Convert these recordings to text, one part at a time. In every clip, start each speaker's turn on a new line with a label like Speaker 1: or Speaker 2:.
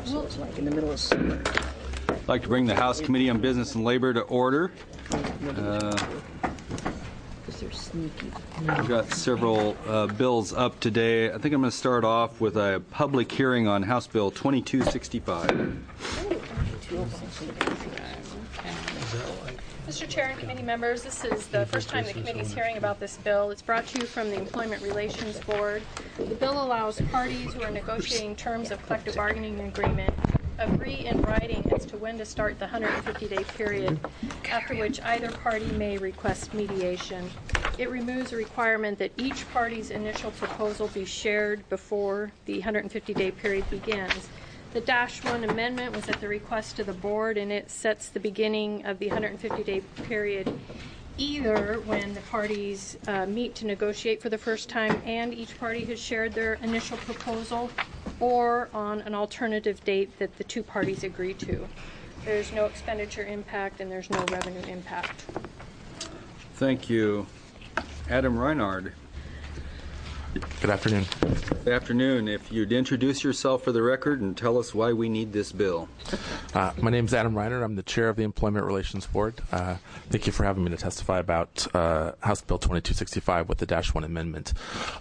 Speaker 1: so it's like in the middle of summer.
Speaker 2: I'd like to bring the House Committee on Business and Labor to order.
Speaker 1: Because they're sneaky.
Speaker 2: We've got several bills up today. I think I'm going to start off with a public hearing on House Bill 2265.
Speaker 3: Mr. Chair and committee members, this is the first time the committee is hearing about this bill. It's brought to you from the Employment Relations Board. The bill allows parties who are negotiating terms of collective bargaining agreement agree in writing as to when to start the 150-day period, after which either party may request mediation. It removes a requirement that each party's initial proposal be shared before the 150-day period begins. The -1 amendment was at the request of the board, and it sets the beginning of the 150-day period either when the parties meet to negotiate for the first time and each party has shared their initial proposal, or on an alternative date that the two parties agree to. There's no expenditure impact and there's no revenue impact.
Speaker 2: Thank you. Adam Reinhard.
Speaker 4: Good afternoon.
Speaker 2: Good afternoon. If you'd introduce yourself for the record and tell us why we need this bill.
Speaker 4: My name is Adam Reiner. I'm the chair of the Employment Relations Board. Thank you for having me to testify about House Bill 2265 with the -1 amendment.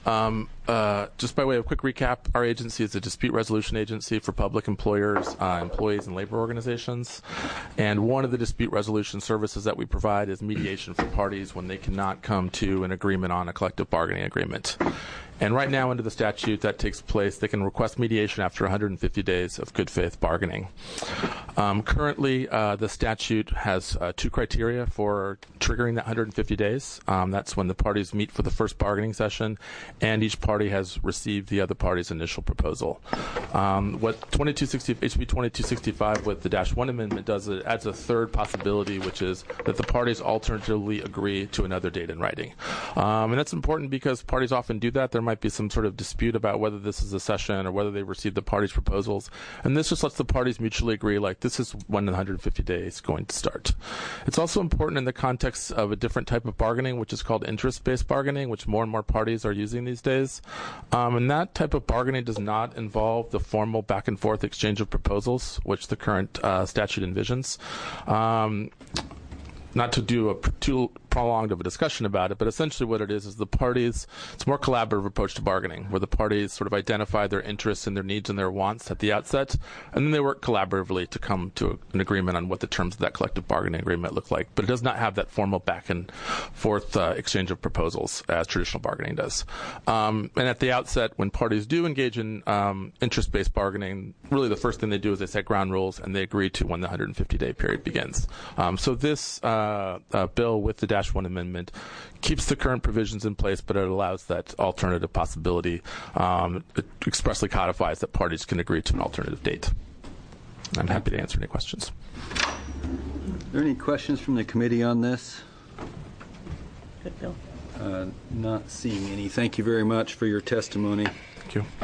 Speaker 4: Just by way of quick recap, our agency is a dispute resolution agency for public employers, employees, and labor organizations. And one of the dispute resolution services that we provide is mediation for parties when they cannot come to an agreement on a collective bargaining agreement. And right now, under the statute that takes place, they can request mediation after 150 days of good faith bargaining. Currently, the statute has two criteria for triggering that 150 days. That's when the parties meet for the first bargaining session and each party has received the other party's initial proposal. What HB 2265 with the -1 amendment does, it adds a third possibility, which is that the parties alternatively agree to another date in writing. And that's important because parties often do that. There might be some sort of dispute about whether this is a session or whether they received the parties' proposals. And this just lets the parties mutually agree, like, this is when the 150 days is going to start. It's also important in the context of a different type of bargaining, which is called interest-based bargaining, which more and more parties are using these days. And that type of bargaining does not involve the formal back-and-forth exchange of proposals, which the current statute envisions. Not to do a too prolonged of a discussion about it, but essentially what it is the parties, it's a more collaborative approach to bargaining, where the parties sort of identify their interests and their needs and their wants at the outset, and then they work collaboratively to come to an agreement on what the terms of that collective bargaining agreement look like. But it does not have that formal back and forth exchange of proposals as traditional bargaining does. And at the outset, when parties do engage in interest-based bargaining, really the first thing they do is they set ground rules and they agree to when the 150-day period begins. So this bill with the -1 amendment keeps the current provisions in place, but it allows that alternative possibility. It expressly codifies that parties can agree to an alternative date. I'm happy to answer any questions.
Speaker 2: Are there any questions from the committee on this?
Speaker 1: Good bill.
Speaker 2: Not seeing any. Thank you very much for your testimony.
Speaker 4: Thank you.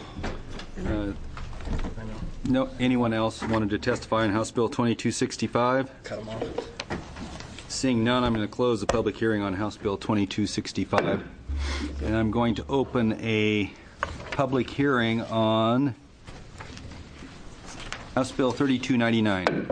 Speaker 2: No, anyone else wanted to testify on House Bill 2265?
Speaker 5: Cut them off.
Speaker 2: Seeing none, I'm going to close the public hearing on House Bill 2265. And I'm going to open a public hearing on House Bill 3299.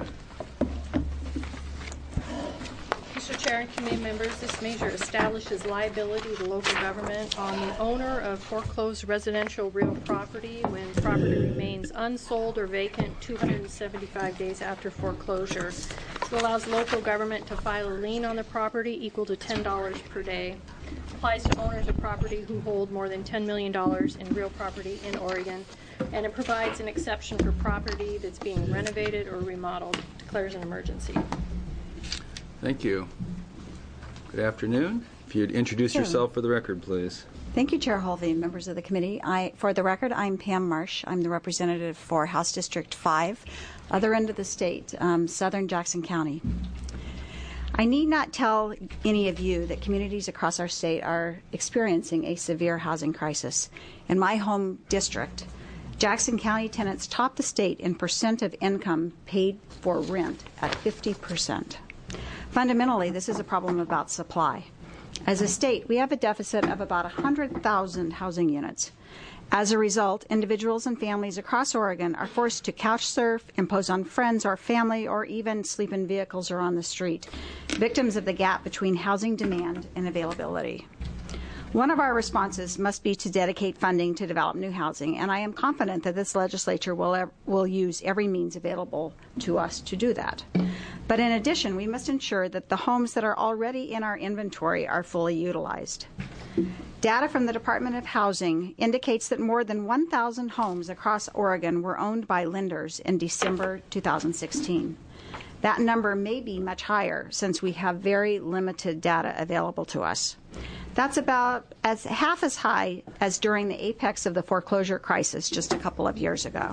Speaker 3: Mr. Chair and committee members, this measure establishes liability to local government on the owner of foreclosed residential real property when property remains unsold or vacant 275 days after foreclosure. It allows local government to file a lien on the property equal to $10 per day. Applies to owners of property who hold more than $10 million in real property in Oregon. And it provides an exception for property that's being renovated or remodeled. Declares an emergency.
Speaker 2: Thank you. Good afternoon. If you'd introduce yourself for the record, please.
Speaker 6: Thank you, Chair Holvey and members of the committee. For the record, I'm Pam Marsh. I'm the representative for House District 5, other end of the state, southern Jackson County. I need not tell any of you that communities across our state are experiencing a severe housing crisis. In my home district, Jackson County tenants top the state in percent of income paid for rent at 50%. Fundamentally, this is a problem about supply. As a state, we have a deficit of about 100,000 housing units. As a result, individuals and families across Oregon are forced to couch surf, impose on friends or family, or even sleep in vehicles or on the street, victims of the gap between housing demand and availability. One of our responses must be to dedicate funding to develop new housing, and I am confident that this legislature will use every means available to us to do that. But in addition, we must ensure that the homes that are already in our inventory are fully utilized. Data from the Department of Housing indicates that more than 1,000 homes across Oregon were owned by lenders in December 2016. That number may be much higher since we have very limited data available to us. That's about half as high as during the apex of the foreclosure crisis just a couple of years ago.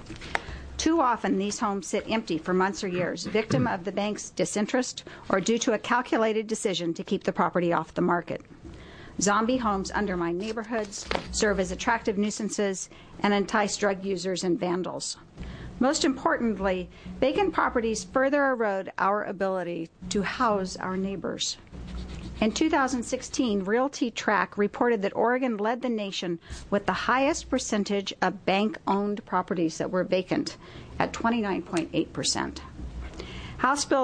Speaker 6: Too often, these homes sit empty for months or years, victim of the bank's disinterest or due to a calculated decision to keep the property off the market. Zombie homes undermine neighborhoods, serve as attractive nuisances, and entice drug users and vandals. Most importantly, vacant properties further erode our ability to house our neighbors. In 2016, Realty Track reported that Oregon led the nation with the highest percentage of bank-owned properties that were vacant at 29.8%. House Bill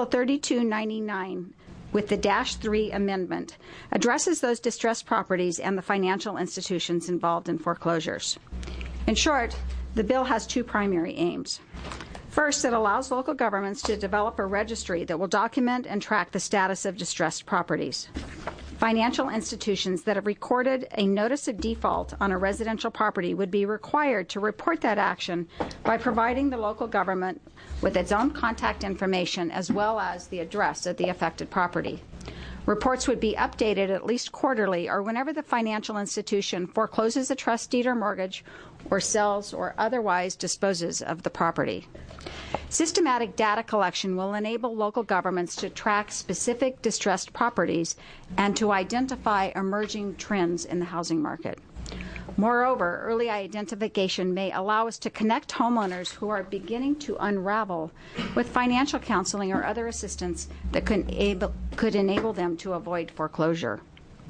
Speaker 6: 3299, with the -3 amendment, addresses those distressed properties and the financial institutions involved in foreclosures. In short, the bill has two primary aims. First, it allows local governments to develop a registry that will document and track the status of distressed properties. Financial institutions that have recorded a notice of default on a residential property would be required to report that action by providing the local government with its own contact information as well as the address of the affected property. Reports would be updated at least quarterly or whenever the financial institution forecloses a trust deed or mortgage or sells or otherwise disposes of the property. Systematic data collection will enable local governments to track specific distressed properties and to identify emerging trends in the housing market. Moreover, early identification may allow us to connect homeowners who are beginning to unravel with financial counseling or other assistance that could enable them to avoid foreclosure.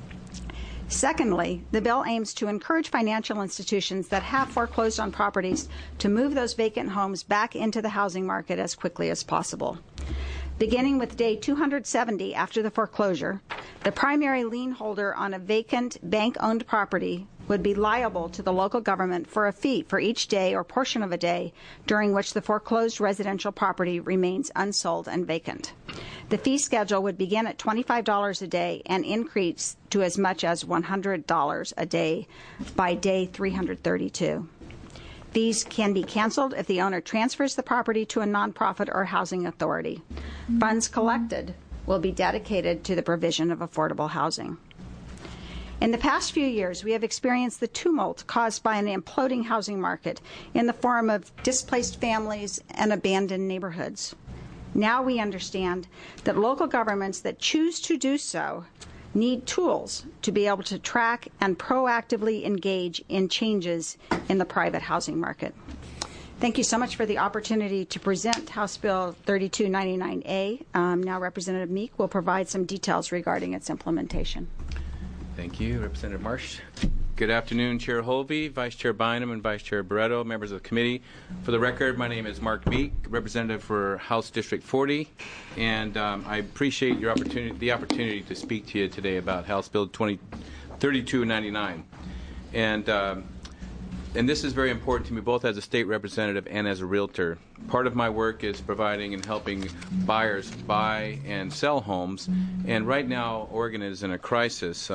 Speaker 6: Secondly, the bill aims to encourage financial institutions that have foreclosed on properties to move those vacant homes back into the housing market as quickly as possible. Beginning with day 270 after the foreclosure, the primary lien holder on a vacant bank-owned property would be liable to the local government for a fee for each day or portion of a day during which the foreclosed residential property remains unsold and vacant. The fee schedule would begin at $25 a day and increase to as much as $100 a day by day 332. Fees can be canceled if the owner transfers the property to a nonprofit or housing authority. Funds collected will be dedicated to the provision of affordable housing. In the past few years, we have experienced the tumult caused by an imploding housing market in the form of displaced families and abandoned neighborhoods. Now we understand that local governments that choose to do so need tools to be able to track and proactively engage in changes in the private housing market. Thank you so much for the opportunity to present House Bill 3299A. Now Representative Meek will provide some details regarding its implementation.
Speaker 5: Thank you, Representative Marsh. Good afternoon, Chair Holvey, Vice Chair Bynum, and Vice Chair Barreto, members of the committee. For the record, my name is Mark Meek, representative for House District 40, and I appreciate the opportunity to speak to you today about House Bill 3299. And this is very important to me, both as a state representative and as a realtor. Part of my work is providing and helping buyers buy and sell homes, and right now Oregon is in a crisis.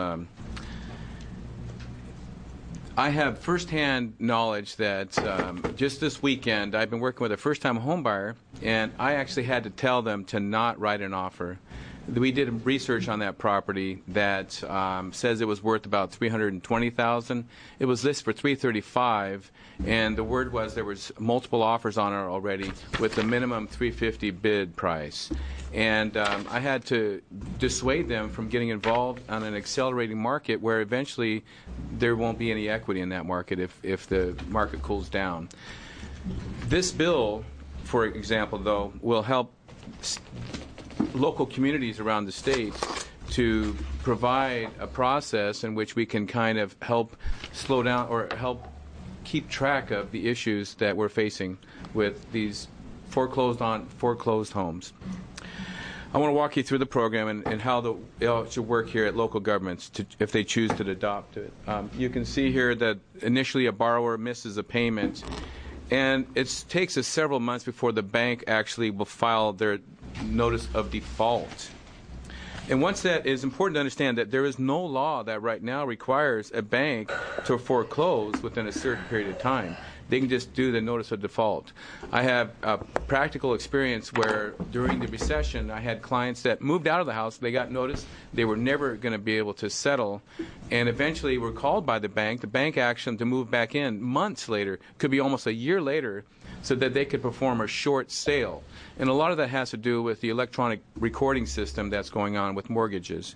Speaker 5: I have firsthand knowledge that just this weekend I've been working with a first-time home buyer, and I actually had to tell them to not write an offer. We did research on that property that says it was worth about $320,000. It was listed for $335,000, and the word was there was multiple offers on it already with a minimum $350,000 bid price. And I had to dissuade them from getting involved on an accelerating market where eventually there won't be any equity in that market if the market cools down. This bill, for example, though, will help local communities around the state to provide a process in which we can kind of help slow down or help keep track of the issues that we're facing with these foreclosed homes. I want to walk you through the program and how it should work here at local governments if they choose to adopt it. You can see here that initially a borrower misses a payment, and it takes us several months before the bank actually will file their notice of default. And once that is important to understand that there is no law that right now requires a bank to foreclose within a certain period of time. They can just do the notice of default. I have practical experience where during the recession I had clients that moved out of the house. They got notice they were never going to be able to settle, and eventually were called by the bank. The bank asked them to move back in months later, could be almost a year later, so that they could perform a short sale. And a lot of that has to do with the electronic recording system that's going on with mortgages.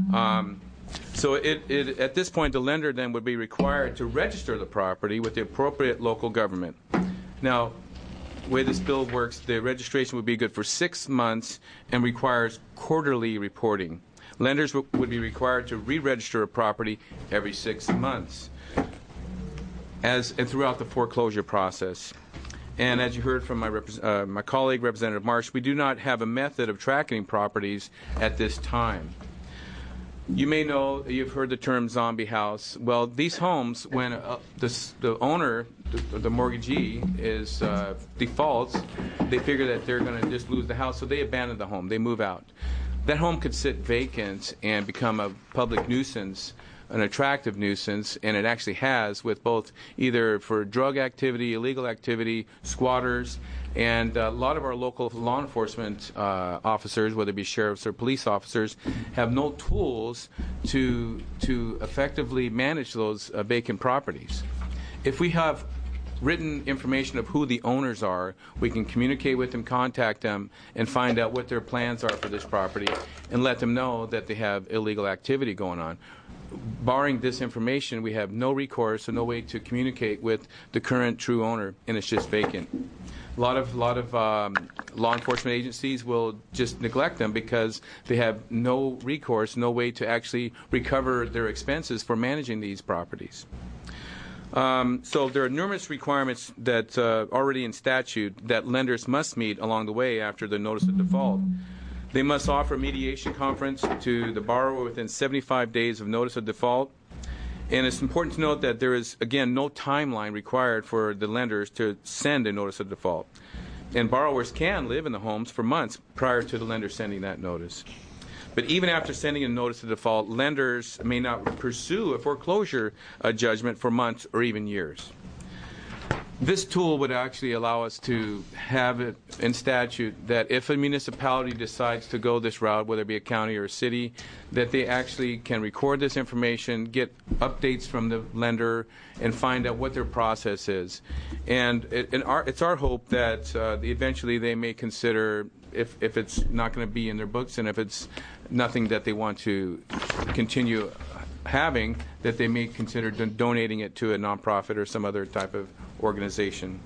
Speaker 5: So at this point, the lender then would be required to register the property with the appropriate local government. Now, the way this bill works, the registration would be good for 6 months and requires quarterly reporting. Lenders would be required to re-register a property every 6 months and throughout the foreclosure process. And as you heard from my colleague, Representative Marsh, we do not have a method of tracking properties at this time. You may know, you've heard the term zombie house. Well, these homes, when the owner, the mortgagee, is defaults, they figure that they're going to just lose the house, so they abandon the home. They move out. That home could sit vacant and become a public nuisance, an attractive nuisance, and it actually has, with both either for drug activity, illegal activity, squatters, and a lot of our local law enforcement officers, whether it be sheriffs or police officers, have no tools to effectively manage those vacant properties. If we have written information of who the owners are, we can communicate with them, contact them, and find out what their plans are for this property and let them know that they have illegal activity going on. Barring this information, we have no recourse or no way to communicate with the current true owner, and it's just vacant. A lot of law enforcement agencies will just neglect them because they have no recourse, no way to actually recover their expenses for managing these properties. So there are numerous requirements that already in statute that lenders must meet along the way after the notice of default. They must offer a mediation conference to the borrower within 75 days of notice of default. And it's important to note that there is, again, no timeline required for the lenders to send a notice of default. And borrowers can live in the homes for months prior to the lender sending that notice. But even after sending a notice of default, lenders may not pursue a foreclosure judgment for months or even years. This tool would actually allow us to have it in statute that if a municipality decides to go this route, whether it be a county or a city, that they actually can record this information, get updates from the lender, and find out what their process is. And it's our hope that eventually they may consider, if it's not going to be in their books and if it's nothing that they want to continue having, that they may consider donating it to a nonprofit or some other type of organization.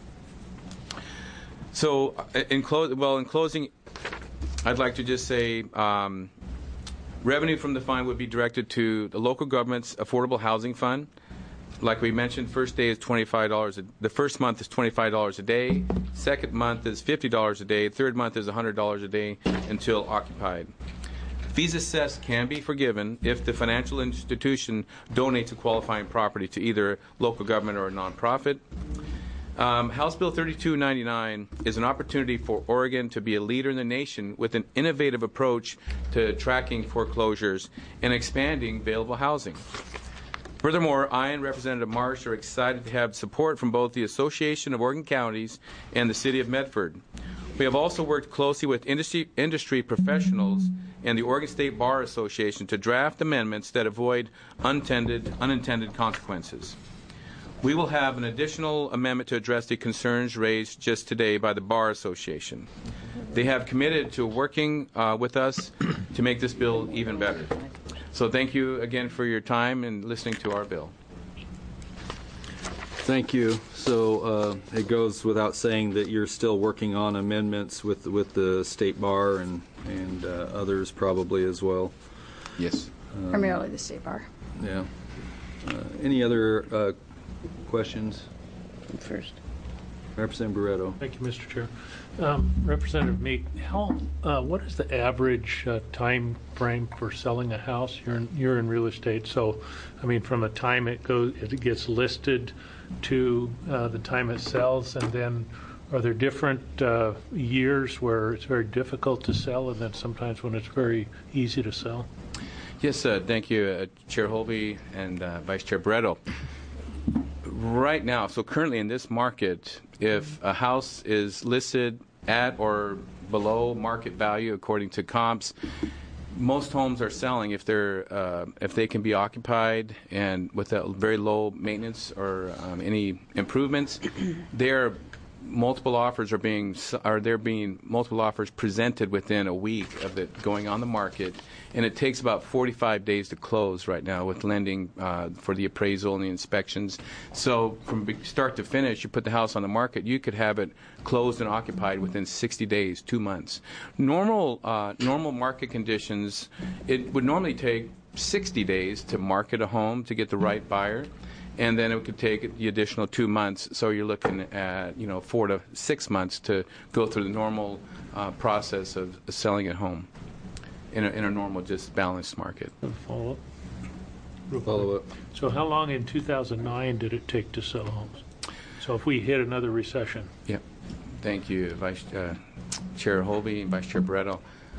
Speaker 5: So, in closing, I'd like to just say revenue from the fund would be directed to the local government's affordable housing fund. Like we mentioned, first day is $25. The first month is $25 a day. Second month is $50 a day. Third month is $100 a day until occupied. Fees assessed can be forgiven if the financial institution donates a qualifying property to either local government or a nonprofit. House Bill 3299 is an opportunity for Oregon to be a leader in the nation with an innovative approach to tracking foreclosures and expanding available housing. Furthermore, I and Representative Marsh are excited to have support from both the Association of Oregon Counties and the City of Medford. We have also worked closely with industry professionals and the Oregon State Bar Association to draft amendments that avoid unintended consequences. We will have an additional amendment to address the concerns raised just today by the Bar Association. They have committed to working with us to make this bill even better. So thank you again for your time and listening to our bill.
Speaker 2: Thank you. So it goes without saying that you're still working on amendments with the State Bar and others probably as well.
Speaker 5: Yes.
Speaker 6: Primarily the State Bar.
Speaker 2: Yeah. Any other questions?
Speaker 1: First.
Speaker 2: Representative Barreto.
Speaker 7: Thank you, Mr. Chair. Representative Meek, what is the average time frame for selling a house? You're in real estate, so I mean, from the time it gets listed to the time it sells, and then are there different years where it's very difficult to sell, and then sometimes when it's very easy to sell?
Speaker 5: Yes, thank you, Chair Holby and Vice Chair Barreto. Right now, so currently in this market, if a house is listed at or below market value according to comps, most homes are selling if they can be occupied and without very low maintenance or any improvements. Multiple offers multiple offers presented within a week of it going on the market, and it takes about 45 days to close right now with lending for the appraisal and the inspections. So from start to finish, you put the house on the market, you could have it closed and occupied within 60 days, 2 months. Normal market conditions, it would normally take 60 days to market a home to get the right buyer. And then it could take the additional 2 months, so you're looking at 4 to 6 months to go through the normal process of selling a home in a normal, just balanced market.
Speaker 7: Follow up.
Speaker 2: Follow up.
Speaker 7: So how long in 2009 did it take to sell homes? So if we hit another recession?
Speaker 5: Yeah. Thank you, Vice Chair Holby and Vice Chair Barreto.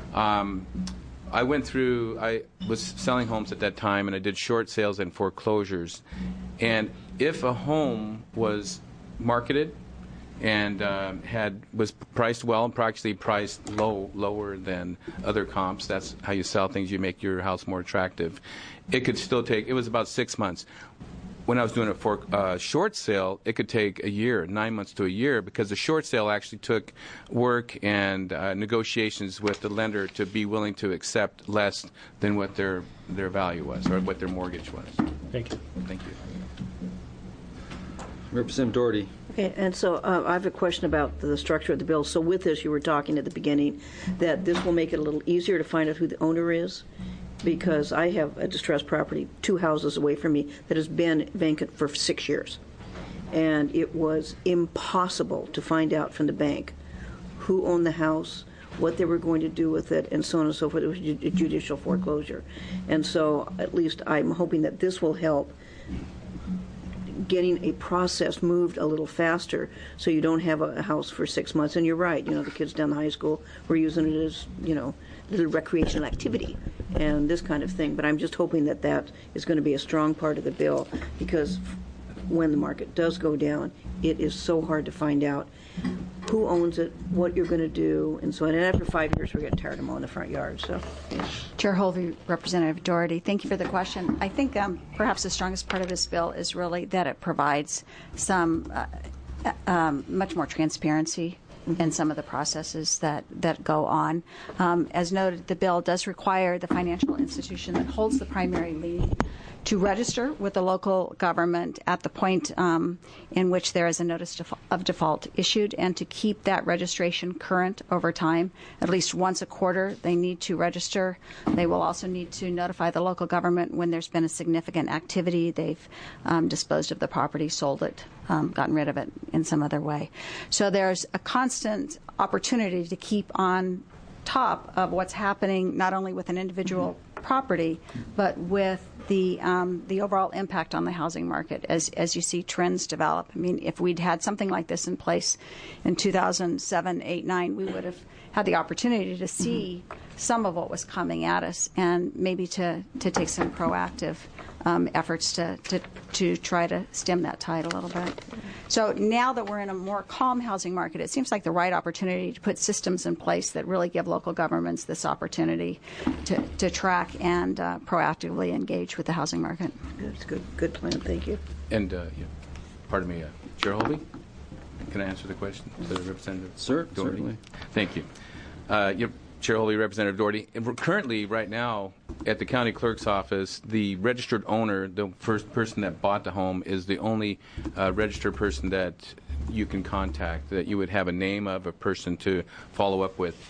Speaker 5: I was selling homes at that time, and I did short sales and foreclosures. And if a home was marketed and was priced well and actually priced lower than other comps, that's how you sell things, you make your house more attractive, it could still take, it was about 6 months. When I was doing a short sale, it could take a year, 9 months to a year, because the short sale actually took work and negotiations with the lender to be willing to accept less than what their value was or what their mortgage was.
Speaker 7: Thank you.
Speaker 5: Thank you.
Speaker 2: Representative Doherty.
Speaker 1: Okay, and so I have a question about the structure of the bill. So with this, you were talking at the beginning that this will make it a little easier to find out who the owner is, because I have a distressed property 2 houses away from me that has been vacant for 6 years. And it was impossible to find out from the bank who owned the house, what they were going to do with it, and so on and so forth. It was a judicial foreclosure. And so at least I'm hoping that this will help getting a process moved a little faster so you don't have a house for 6 months. And you're right, the kids down the high school were using it as, little recreational activity and this kind of thing. But I'm just hoping that that is going to be a strong part of the bill, because when the market does go down, it is so hard to find out who owns it, what you're going to do, and so on. And after 5 years, we're getting tired of mowing the front yard. So,
Speaker 6: Chair Holby, Representative Doherty, thank you for the question. I think perhaps the strongest part of this bill is really that it provides some much more transparency in some of the processes that go on. As noted, the bill does require the financial institution that holds the primary lien to register with the local government at the point in which there is a notice of default issued, and to keep that registration current over time. At least once a quarter, they need to register. They will also need to notify the local government when there's been a significant activity. They've disposed of the property, sold it, gotten rid of it in some other way. So there's a constant opportunity to keep on top of what's happening, not only with an individual property, but with the overall impact on the housing market as you see trends develop. I mean, if we'd had something like this in place in 2007, 8, 9, we would have had the opportunity to see some of what was coming at us, and maybe to take some proactive efforts to try to stem that tide a little bit. So now that we're in a more calm housing market, it seems like the right opportunity to put systems in place that really give local governments this opportunity to track and proactively engage with the housing market.
Speaker 1: That's good plan. Thank you.
Speaker 5: And, pardon me, Chair Holby, can I answer the question to the Representative?
Speaker 2: Sir,
Speaker 5: Doherty?
Speaker 2: certainly.
Speaker 5: Thank you. Chair Holby, Representative Doherty. Currently, right now, at the county clerk's office, the registered owner, the first person that bought the home, is the only registered person that you can contact, that you would have a name of a person to follow up with.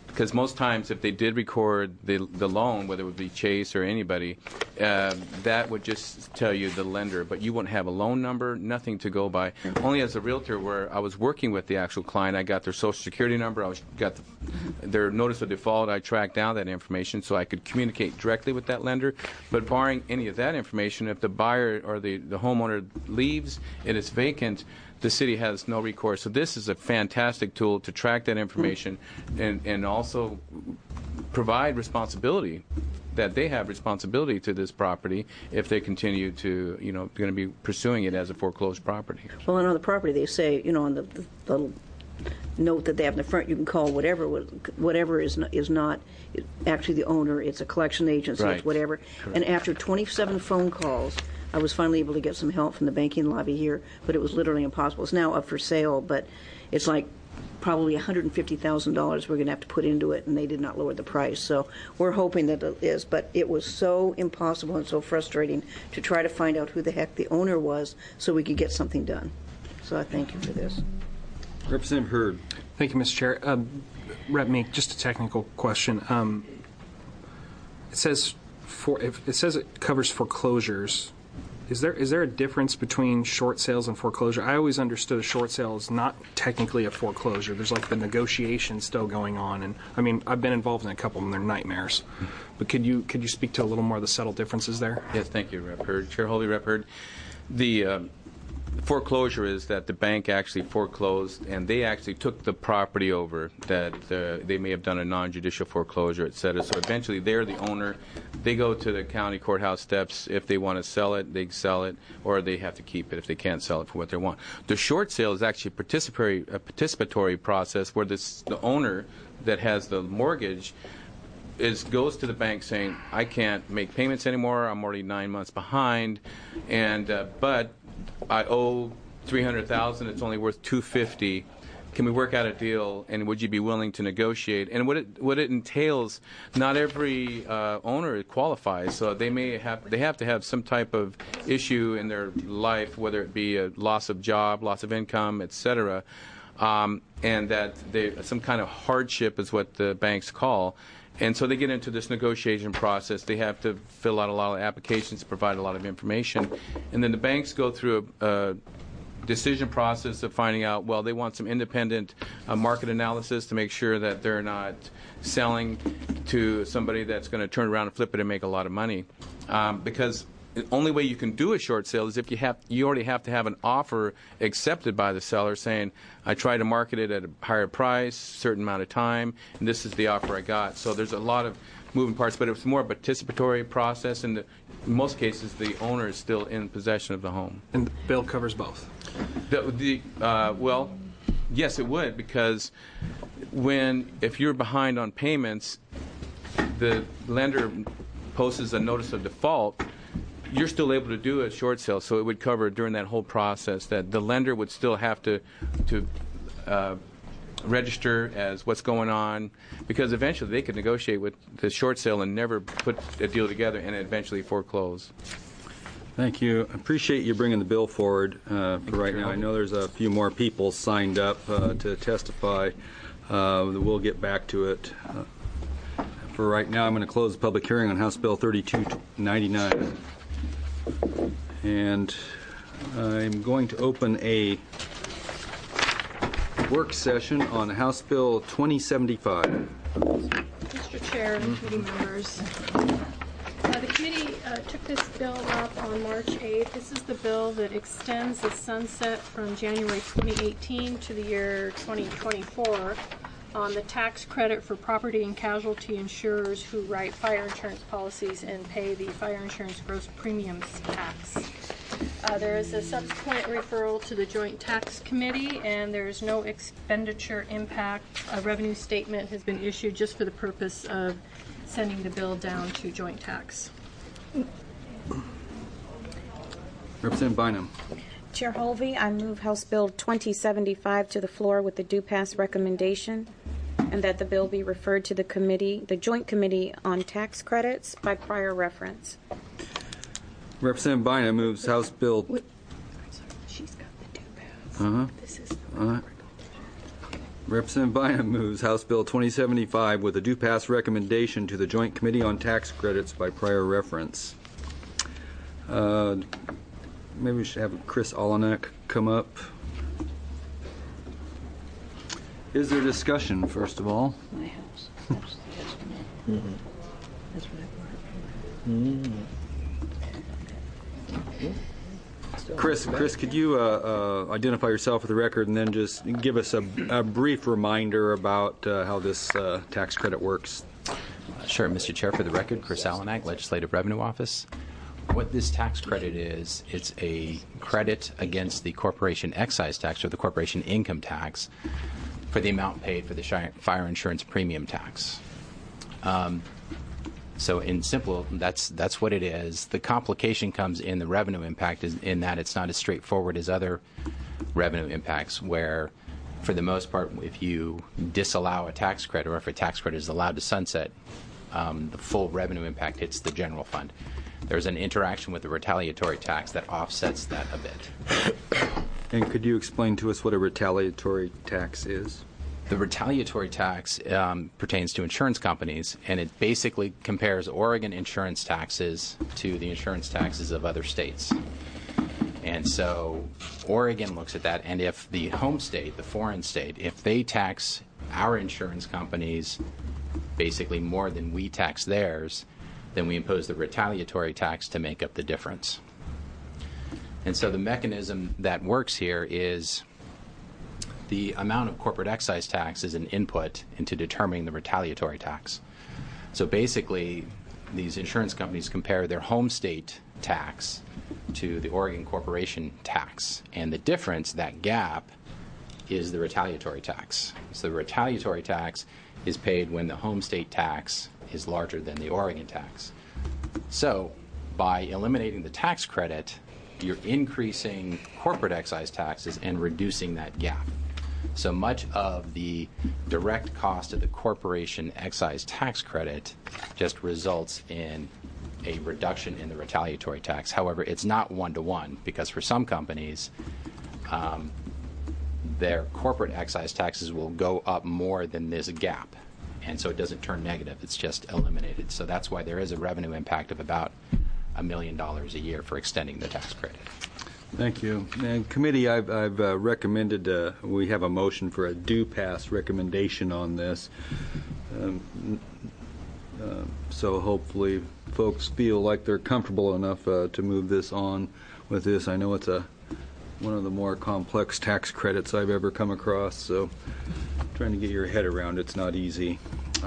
Speaker 5: because most times if they did record the loan, whether it would be Chase or anybody, that would just tell you the lender, but you wouldn't have a loan number, nothing to go by. Only as a realtor, where I was working with the actual client, I got their social security number, got their notice of default, I tracked down that information so I could communicate directly with that lender. But barring any of that information, if the buyer or the homeowner leaves, it is vacant, the city has no recourse. So this is a fantastic tool to track that information and also provide responsibility, that they have responsibility to this property if they continue to, going to be pursuing it as a foreclosed property.
Speaker 1: Well, and on the property, they say, on the little note that they have in the front, you can call whatever is not actually the owner. It's a collection agency.
Speaker 5: Right.
Speaker 1: It's whatever.
Speaker 5: Correct. And
Speaker 1: after 27 phone calls, I was finally able to get some help from the banking lobby here, but it was literally impossible. It's now up for sale, but it's like probably $150,000 we're going to have to put into it, and they did not lower the price. So we're hoping that it is, but it was so impossible and so frustrating to try to find out who the heck the owner was so we could get something done. So I thank you for this.
Speaker 2: Representative Hurd.
Speaker 8: Thank you, Mr. Chair. Rep. Meek, just a technical question. It says it covers foreclosures. Is there a difference between short sales and foreclosure? I always understood a short sale is not technically a foreclosure. There's like the negotiation still going on, and I mean I've been involved in a couple of them. They're nightmares. But could you speak to a little more of the subtle differences there?
Speaker 5: Yes, thank you, Rep. Hurd. Chair Holby, Rep. Hurd. The foreclosure is that the bank actually foreclosed and they actually took the property over, that they may have done a non-judicial foreclosure, et cetera. So eventually they're the owner. They go to the county courthouse steps. If they want to sell it, they sell it, or they have to keep it if they can't sell it for what they want. The short sale is actually a participatory process where the owner that has the mortgage goes to the bank saying, I can't make payments anymore, I'm already 9 months behind, and but I owe $300,000, it's only worth $250,000. Can we work out a deal, and would you be willing to negotiate? And what it entails, not every owner qualifies, so they have to have some type of issue in their life, whether it be a loss of job, loss of income, etc., and that some kind of hardship is what the banks call. And so they get into this negotiation process. They have to fill out a lot of applications, provide a lot of information. And then the banks go through a decision process of finding out, well, they want some independent market analysis to make sure that they're not selling to somebody that's going to turn around and flip it and make a lot of money. Because the only way you can do a short sale is if you already have to have an offer accepted by the seller saying, I tried to market it at a higher price, certain amount of time, and this is the offer I got. So there's a lot of moving parts, but it's more a participatory process, and in most cases the owner is still in possession of the home.
Speaker 8: And the bill covers both?
Speaker 5: Well, yes, it would, because if you're behind on payments, the lender posts a notice of default, you're still able to do a short sale, so it would cover during that whole process that the lender would still have to register as what's going on, because eventually they could negotiate with the short sale and never put a deal together and eventually foreclose.
Speaker 2: Thank you. I appreciate you bringing the bill forward for right now. I know there's a few more people signed up to testify. We'll get back to it. For right now, I'm going to close the public hearing on House Bill 3299. And I'm going to open a work session on House Bill 2075.
Speaker 3: Mr. Chair and committee members, the committee took this bill up on March 8th. This is the bill that extends the sunset from January 2018 to the year 2024 on the tax credit for property and casualty insurers who write fire insurance policies and pay the fire insurance gross premiums tax. There is a subsequent referral to the Joint Tax Committee, and there is no expenditure impact. A revenue statement has been issued just for the purpose of sending the bill down to Joint Tax.
Speaker 2: Representative Bynum.
Speaker 9: Chair Holvey, I move House Bill 2075 to the floor with the due pass recommendation, and that the bill be referred to the Joint Committee on Tax Credits by prior reference.
Speaker 2: Representative Bynum moves House Bill.
Speaker 3: She's got the due pass. This is
Speaker 2: Representative Bynum moves House Bill 2075 with a do pass recommendation to the Joint Committee on Tax Credits by prior reference. Maybe we should have Chris Olenek come up. Is there discussion, first of all?
Speaker 1: My house. That's what I bought.
Speaker 2: Chris, could you identify yourself for the record and then just give us a brief reminder about how this tax credit works?
Speaker 10: Sure, Mr. Chair. For the record, Chris Allenak, Legislative Revenue Office. What this tax credit is, it's a credit against the corporation excise tax or the corporation income tax for the amount paid for the fire insurance premium tax. So in simple, that's what it is. The complication comes in the revenue impact in that it's not as straightforward as other revenue impacts where, for the most part, if you disallow a tax credit or if a tax credit is allowed to sunset, the full revenue impact hits the general fund. There's an interaction with the retaliatory tax that offsets that a bit.
Speaker 2: And could you explain to us what a retaliatory tax is?
Speaker 10: The retaliatory tax pertains to insurance companies, and it basically compares Oregon insurance taxes to the insurance taxes of other states. And so Oregon looks at that, and if the home state, the foreign state, if they tax our insurance companies basically more than we tax theirs, then we impose the retaliatory tax to make up the difference. And so the mechanism that works here is the amount of corporate excise tax is an input into determining the retaliatory tax. So basically, these insurance companies compare their home state tax to the Oregon corporation tax. And the difference, that gap, is the retaliatory tax. So the retaliatory tax is paid when the home state tax is larger than the Oregon tax. So by eliminating the tax credit, you're increasing corporate excise taxes and reducing that gap. So much of the direct cost of the corporation excise tax credit just results in a reduction in the retaliatory tax. However, it's not one-to-one because for some companies, their corporate excise taxes will go up more than this gap. And so it doesn't turn negative, it's just eliminated. So that's why there is a revenue impact of about $1 million a year for extending the tax credit.
Speaker 2: Thank you. And committee, I've recommended we have a motion for a do pass recommendation on this. So hopefully folks feel like they're comfortable enough to move this on with this. I know it's one of the more complex tax credits I've ever come across, so trying to get your head around it's not easy.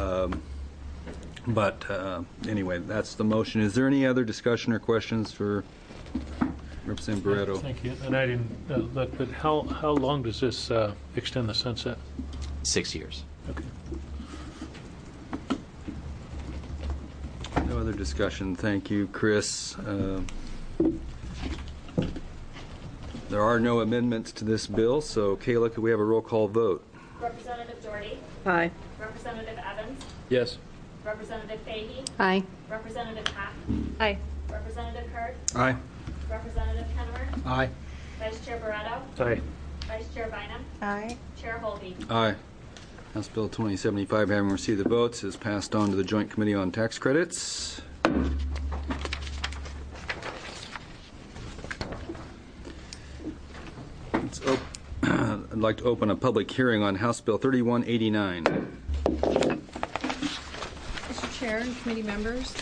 Speaker 2: But anyway, that's the motion. Is there any other discussion or questions for Representative Barreto?
Speaker 7: Thank you. And I didn't look, but how long does this extend the sunset?
Speaker 10: 6 years.
Speaker 7: Okay.
Speaker 2: No other discussion. Thank you, Chris. There are no amendments to this bill, so Kayla, could we have a roll call vote?
Speaker 11: Representative Doherty.
Speaker 1: Aye.
Speaker 11: Representative Evans.
Speaker 8: Yes.
Speaker 11: Representative Fahey.
Speaker 3: Aye.
Speaker 11: Representative Hack.
Speaker 3: Aye.
Speaker 11: Representative Hurd.
Speaker 8: Aye.
Speaker 11: Representative Kenner.
Speaker 8: Aye.
Speaker 11: Vice Chair Barreto.
Speaker 7: Aye.
Speaker 11: Vice Chair Bynum.
Speaker 9: Aye.
Speaker 11: Chair Holby.
Speaker 2: Aye. House Bill 2075, having received the votes, is passed on to the Joint Committee on Tax Credits. I'd like to open a public hearing on House Bill 3189.
Speaker 3: Mr. Chair and committee members,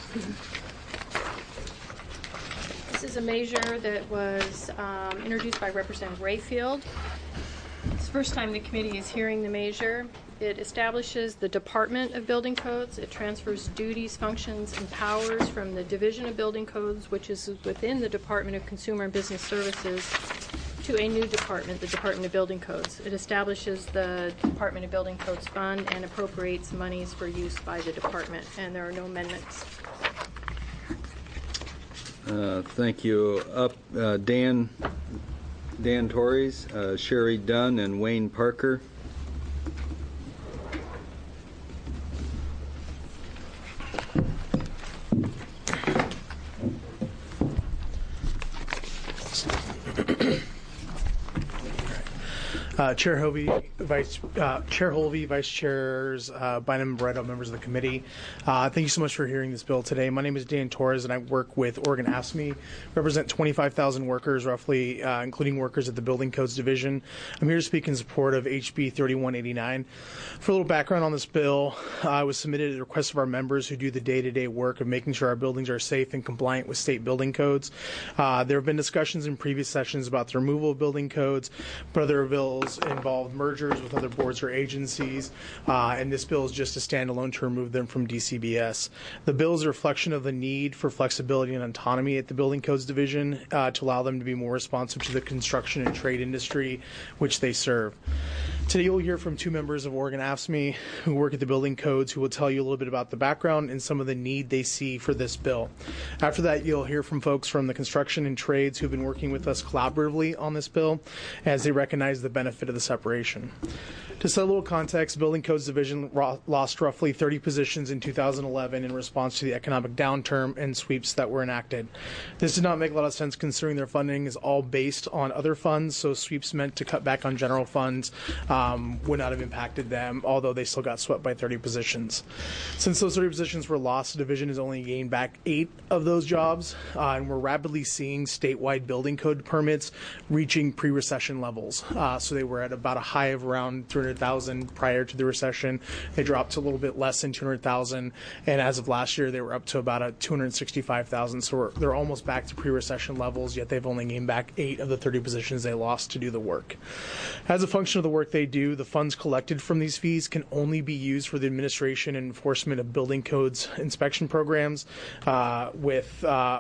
Speaker 3: this is a measure that was introduced by Representative Rayfield. It's the first time the committee is hearing the measure. It establishes the Department of Building Codes. It transfers duties, functions, and powers from the Division of Building Codes, which is within the Department of Consumer and Business Services, to a new department, the Department of Building Codes. It establishes the Department of Building Codes Fund and appropriates monies for use by the department, and there are no amendments.
Speaker 2: Thank you. Dan Torres, Sherry Dunn, and Wayne Parker.
Speaker 12: Chair Hovey, Vice Chairs Bynum and Barreto, members of the committee. Thank you so much for hearing this bill today. My name is Dan Torres, and I work with Oregon AFSCME, represent 25,000 workers, roughly, including workers at the Building Codes Division. I'm here to speak in support of HB 3189. For a little background on this bill, I was submitted at the request of our members who do the day-to-day work of making sure our buildings are safe and compliant with state building codes. There have been discussions in previous sessions about the removal of building codes, but other bills involve mergers with other boards or agencies, and this bill is just a standalone to remove them from DCBS. The bill is a reflection of the need for flexibility and autonomy at the Building Codes Division to allow them to be more responsive to the construction and trade industry which they serve. Today you'll hear from two members of Oregon AFSCME who work at the Building Codes who will tell you a little bit about the background and some of the need they see for this bill. After that, you'll hear from folks from the construction and trades who've been working with us collaboratively on this bill as they recognize the benefit of the separation. To set a little context, Building Codes Division lost roughly 30 positions in 2011 in response to the economic downturn and sweeps that were enacted. This did not make a lot of sense considering their funding is all based on other funds, so sweeps meant to cut back on general funds would not have impacted them, although they still got swept by 30 positions. Since those 30 positions were lost, the division has only gained back 8 of those jobs, and we're rapidly seeing statewide building code permits reaching pre-recession levels. So they were at about a high of around 300,000 prior to the recession. They dropped to a little bit less than 200,000, and as of last year, they were up to about 265,000. So they're almost back to pre-recession levels, yet they've only gained back 8 of the 30 positions they lost to do the work. As a function of the work they do, the funds collected from these fees can only be used for the administration and enforcement of building codes inspection programs with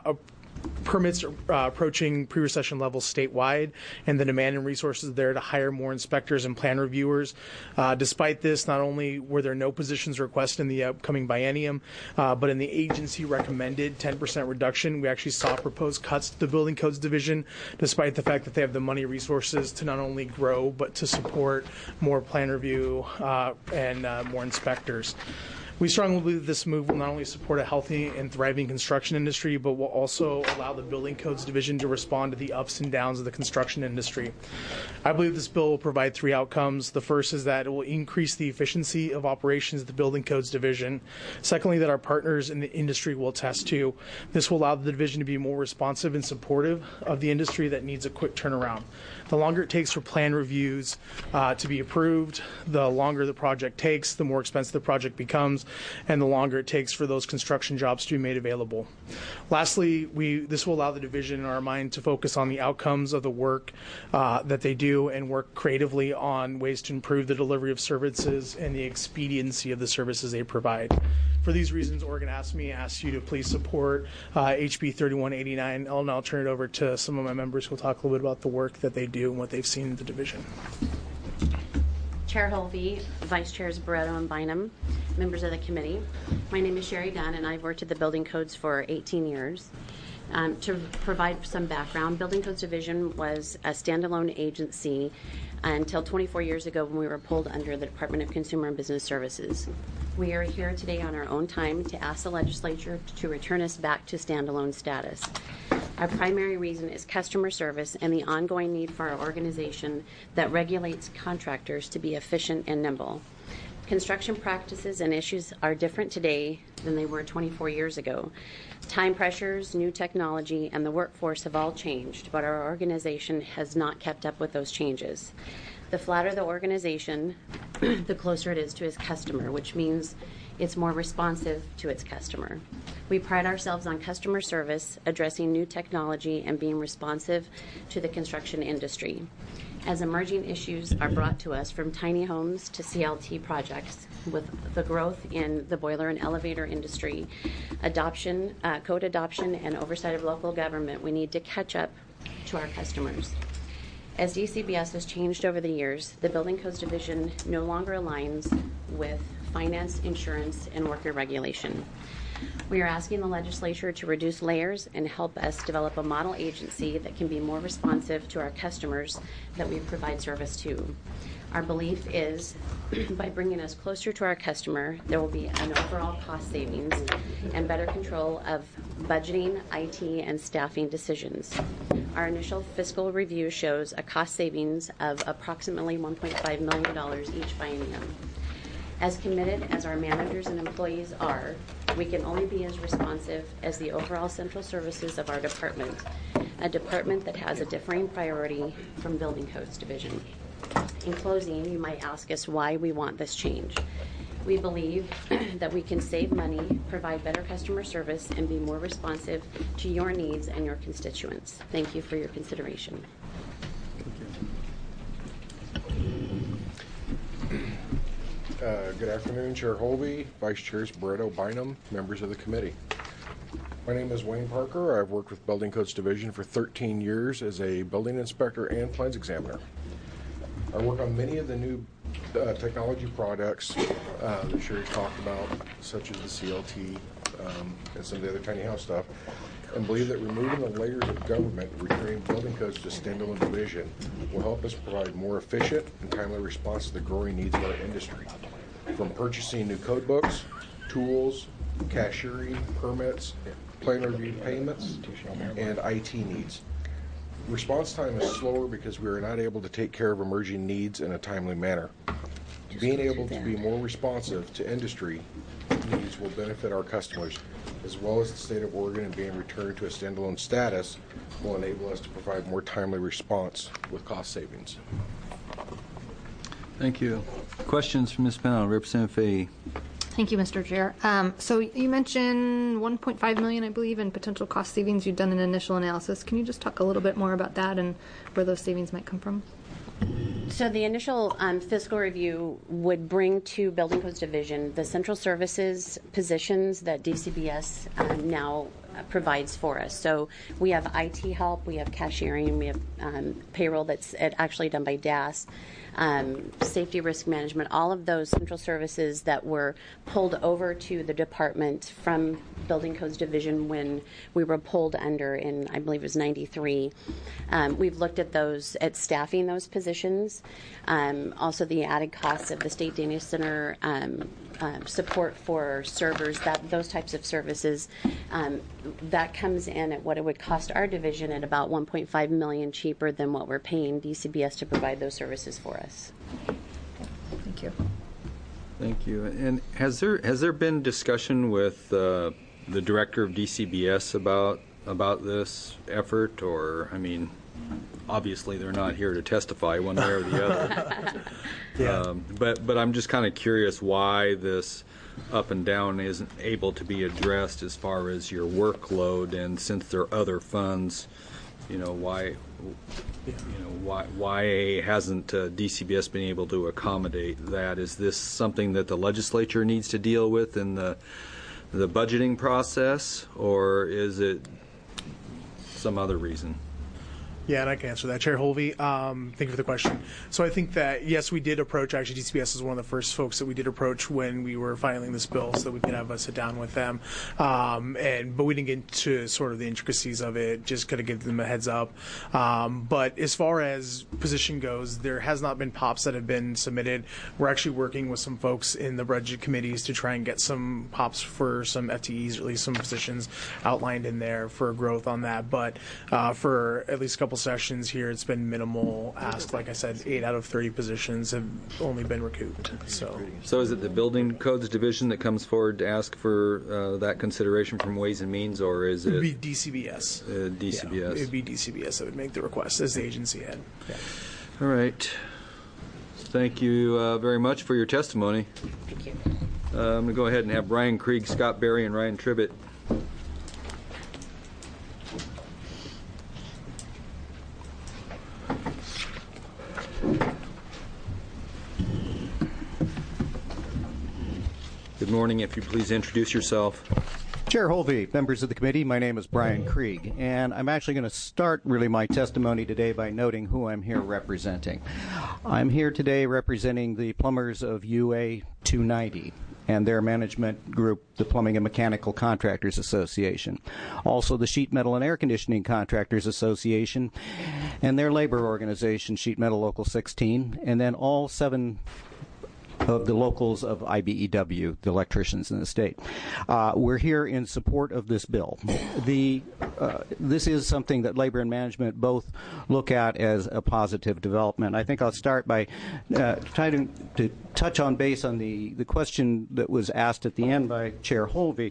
Speaker 12: permits approaching pre-recession levels statewide, and the demand and resources there to hire more inspectors and plan reviewers. Despite this, not only were there no positions requested in the upcoming biennium, but in the agency recommended 10% reduction, we actually saw proposed cuts to the Building Codes Division, despite the fact that they have the money resources to not only grow, but to support more plan review and more inspectors. We strongly believe this move will not only support a healthy and thriving construction industry, but will also allow the Building Codes Division to respond to the ups and downs of the construction industry. I believe this bill will provide 3 outcomes. The first is that it will increase the efficiency of operations at the Building Codes Division. Secondly, that our partners in the industry will attest to. This will allow the division to be more responsive and supportive of the industry that needs a quick turnaround. The longer it takes for plan reviews to be approved, the longer the project takes, the more expensive the project becomes, and the longer it takes for those construction jobs to be made available. Lastly, this will allow the division, in our mind, to focus on the outcomes of the work that they do and work creatively on ways to improve the delivery of services and the expediency of the services they provide. For these reasons, Oregon AFSCME asks you to please support HB 3189. I'll now turn it over to some of my members who will talk a little bit about the work that they do and what they've seen in the division.
Speaker 13: Chair Holvey, Vice Chairs Barreto and Bynum, members of the committee. My name is Sherry Dunn, and I've worked at the Building Codes for 18 years. To provide some background, Building Codes Division was a standalone agency until 24 years ago when we were pulled under the Department of Consumer and Business Services. We are here today on our own time to ask the legislature to return us back to standalone status. Our primary reason is customer service and the ongoing need for our organization that regulates contractors to be efficient and nimble. Construction practices and issues are different today than they were 24 years ago. Time pressures, new technology, and the workforce have all changed, but our organization has not kept up with those changes. The flatter the organization, the closer it is to its customer, which means it's more responsive to its customer. We pride ourselves on customer service, addressing new technology, and being responsive to the construction industry. As emerging issues are brought to us from tiny homes to CLT projects, with the growth in the boiler and elevator industry, adoption, code adoption, and oversight of local government, we need to catch up to our customers. As DCBS has changed over the years, the Building Codes Division no longer aligns with finance, insurance, and worker regulation. We are asking the legislature to reduce layers and help us develop a model agency that can be more responsive to our customers that we provide service to. Our belief is by bringing us closer to our customer, there will be an overall cost savings and better control of budgeting, IT, and staffing decisions. Our initial fiscal review shows a cost savings of approximately $1.5 million each biennium. As committed as our managers and employees are, we can only be as responsive as the overall central services of our department, a department that has a differing priority from Building Codes Division. In closing, you might ask us why we want this change. We believe that we can save money, provide better customer service, and be more responsive to your needs and your constituents. Thank you for your consideration.
Speaker 14: Good afternoon, Chair Holvey, Vice Chairs Barreto, Bynum, members of the committee. My name is Wayne Parker. I've worked with Building Codes Division for 13 years as a building inspector and plans examiner. I work on many of the new technology products that Sherry talked about, such as the CLT and some of the other tiny house stuff, and believe that removing the layers of government and returning building codes to standalone division will help us provide more efficient and timely response to the growing needs of our industry, from purchasing new code books, tools, cashiering, permits, plan review payments, and IT needs. Response time is slower because we are not able to take care of emerging needs in a timely manner. Being able to be more responsive to industry needs will benefit our customers, as well as the state of Oregon, and being returned to a standalone status will enable us to provide more timely response with cost savings.
Speaker 2: Thank you. Questions from this panel? Representative Fahey.
Speaker 15: Thank you, Mr. Chair. So you mentioned $1.5 million, I believe, in potential cost savings. You've done an initial analysis. Can you just talk a little bit more about that and where those savings might come from?
Speaker 13: So the initial fiscal review would bring to Building Codes Division the central services positions that DCBS now provides for us. So we have IT help, we have cashiering, we have payroll that's actually done by DAS, safety risk management, all of those central services that were pulled over to the department from Building Codes Division when we were pulled under in, I believe it was 93. We've looked at those, at staffing those positions, also the added costs of the State Data Center support for servers, those types of services. That comes in at what it would cost our division at about $1.5 million cheaper than what we're paying DCBS to provide those services for us.
Speaker 15: Thank you.
Speaker 2: Thank you. And has there been discussion with the director of DCBS about this effort? Or, I mean, obviously they're not here to testify one way or the other.
Speaker 12: Yeah.
Speaker 2: But I'm just kind of curious why this up and down isn't able to be addressed as far as your workload, and since there are other funds, why hasn't DCBS been able to accommodate that? Is this something that the legislature needs to deal with in the budgeting process, or is it some other reason?
Speaker 12: Yeah, and I can answer that. Chair Holvey, thank you for the question. So I think that, yes, we did approach, actually DCBS is one of the first folks that we did approach when we were filing this bill so that we could have a sit down with them. But we didn't get into sort of the intricacies of it, just kind of give them a heads up. But as far as position goes, there has not been POPs that have been submitted. We're actually working with some folks in the budget committees to try and get some POPs for some FTEs, or at least some positions outlined in there for growth on that. But for at least a couple sessions here, it's been minimal ask. Like I said, 8 out of 30 positions have only been recouped. So
Speaker 2: is it the Building Codes Division that comes forward to ask for that consideration from Ways and Means, or is it?
Speaker 12: It would be DCBS.
Speaker 2: DCBS.
Speaker 12: Yeah, it would be DCBS that would make the request as the agency head. Yeah.
Speaker 2: All right. Thank you very much for your testimony.
Speaker 13: Thank you.
Speaker 2: I'm going to go ahead and have Brian Krieg, Scott Berry, and Ryan Tribbett. Good morning. If you please introduce yourself.
Speaker 16: Chair Holvey, members of the committee, my name is Brian Krieg, and I'm actually going to start really my testimony today by noting who I'm here representing. I'm here today representing the plumbers of UA 290. and their management group, the Plumbing and Mechanical Contractors Association. Also, the Sheet Metal and Air Conditioning Contractors Association and their labor organization, Sheet Metal Local 16, and then all 7 of the locals of IBEW, the electricians in the state. We're here in support of this bill. This is something that labor and management both look at as a positive development. I think I'll start by trying to touch on base on the question that was asked at the end by Chair Holvey.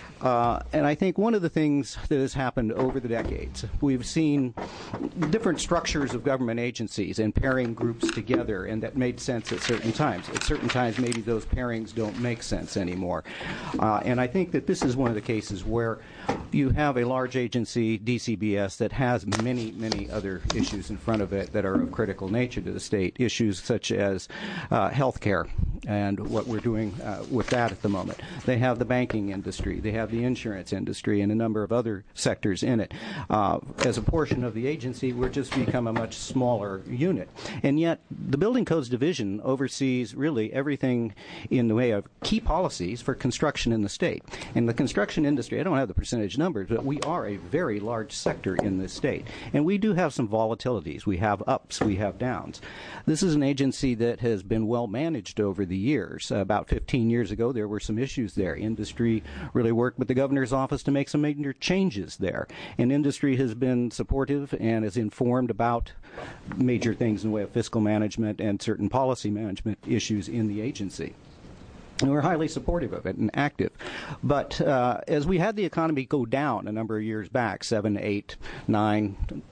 Speaker 16: And I think one of the things that has happened over the decades, we've seen different structures of government agencies and pairing groups together, and that made sense at certain times. At certain times, maybe those pairings don't make sense anymore. And I think that this is one of the cases where you have a large agency, DCBS, that has many, many other issues in front of it that are of critical nature to the state, issues such as health care and what we're doing with that at the moment. They have the banking industry. They have the insurance industry and a number of other sectors in it. As a portion of the agency, we're just become a much smaller unit. And yet, the Building Codes Division oversees really everything in the way of key policies for construction in the state. And the construction industry, I don't have the percentage numbers, but we are a very large sector in this state. And we do have some volatilities. We have ups, we have downs. This is an agency that has been well managed over the years. About 15 years ago, there were some issues there. Industry really worked with the governor's office to make some major changes there. And industry has been supportive and is informed about major things in the way of fiscal management and certain policy management issues in the agency. And we're highly supportive of it and active. But as we had the economy go down a number of years back, 7, 8, 9,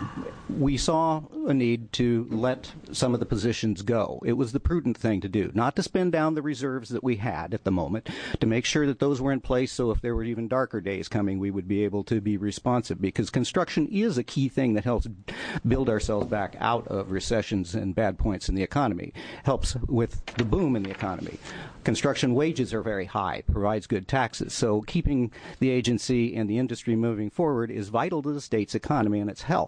Speaker 16: we saw a need to let some of the positions go. It was the prudent thing to do, not to spend down the reserves that we had at the moment, to make sure that those were in place so if there were even darker days coming, we would be able to be responsive, because construction is a key thing that helps build ourselves back out of recessions and bad points in the economy, helps with the boom in the economy. Construction wages are very high, provides good taxes, so keeping the agency and the industry moving forward is vital to the state's economy and its health.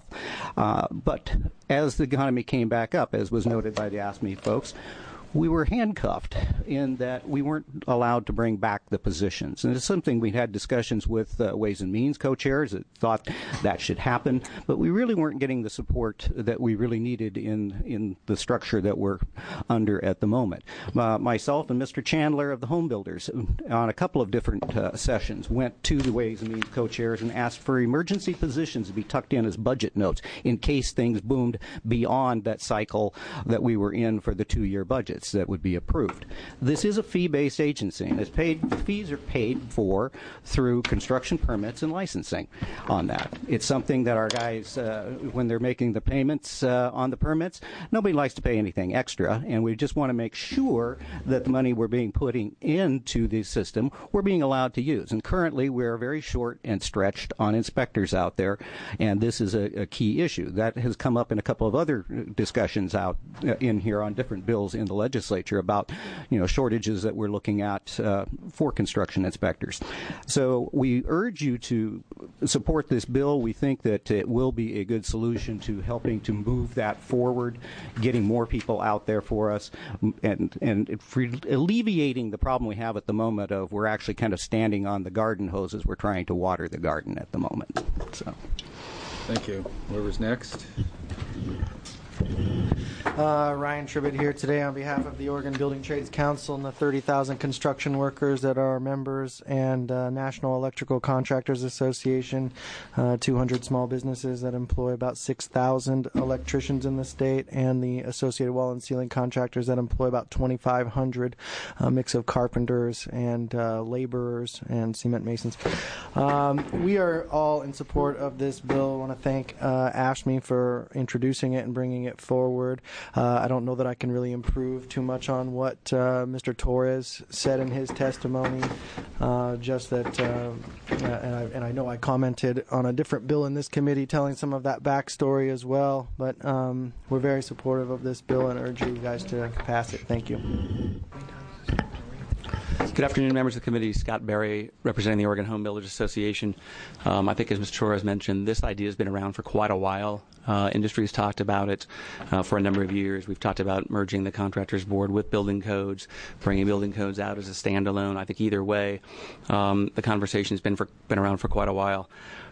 Speaker 16: But as the economy came back up, as was noted by the AFSCME folks, we were handcuffed in that we weren't allowed to bring back the positions. And it's something we had discussions with Ways and Means co-chairs that thought that should happen, but we really weren't getting the support that we really needed in the structure that we're under at the moment. Myself and Mr. Chandler of the Home Builders, on a couple of different sessions, went to the Ways and Means co-chairs and asked for emergency positions to be tucked in as budget notes in case things boomed beyond that cycle that we were in for the 2-year budgets that would be approved. This is a fee-based agency, and it's paid. The fees are paid for through construction permits and licensing on that. It's something that our guys, when they're making the payments on the permits, nobody likes to pay anything extra, and we just want to make sure that the money we're putting into the system, we're being allowed to use. And currently, we're very short and stretched on inspectors out there, and this is a key issue. That has come up in a couple of other discussions out in here on different bills in the legislature about, shortages that we're looking at for construction inspectors. So we urge you to support this bill. We think that it will be a good solution to helping to move that forward, getting more people out there for us, and alleviating the problem we have at the moment of we're actually kind of standing on the garden hose as we're trying to water the garden at the moment. So,
Speaker 2: thank you. Whoever's next.
Speaker 17: Ryan Tribbett here today on behalf of the Oregon Building Trades Council and the 30,000 construction workers that are our members, and National Electrical Contractors Association, 200 small businesses that employ about 6,000 electricians in the state, and the Associated Wall and Ceiling Contractors that employ about 2,500, a mix of carpenters and laborers and cement masons. We are all in support of this bill. I want to thank AFSCME for introducing it and bringing it forward. I don't know that I can really improve too much on what Mr. Torres said in his testimony, just that, and I know I commented on a different bill in this committee telling some of that backstory as well, but we're very supportive of this bill and urge you guys to pass it. Thank you.
Speaker 18: Good afternoon, members of the committee. Scott Berry, representing the Oregon Home Builders Association. I think, as Mr. Torres mentioned, this idea has been around for quite a while. Industry has talked about it for a number of years. We've talked about merging the contractors board with building codes, bringing building codes out as a standalone. I think either way, the conversation has been around for quite a while.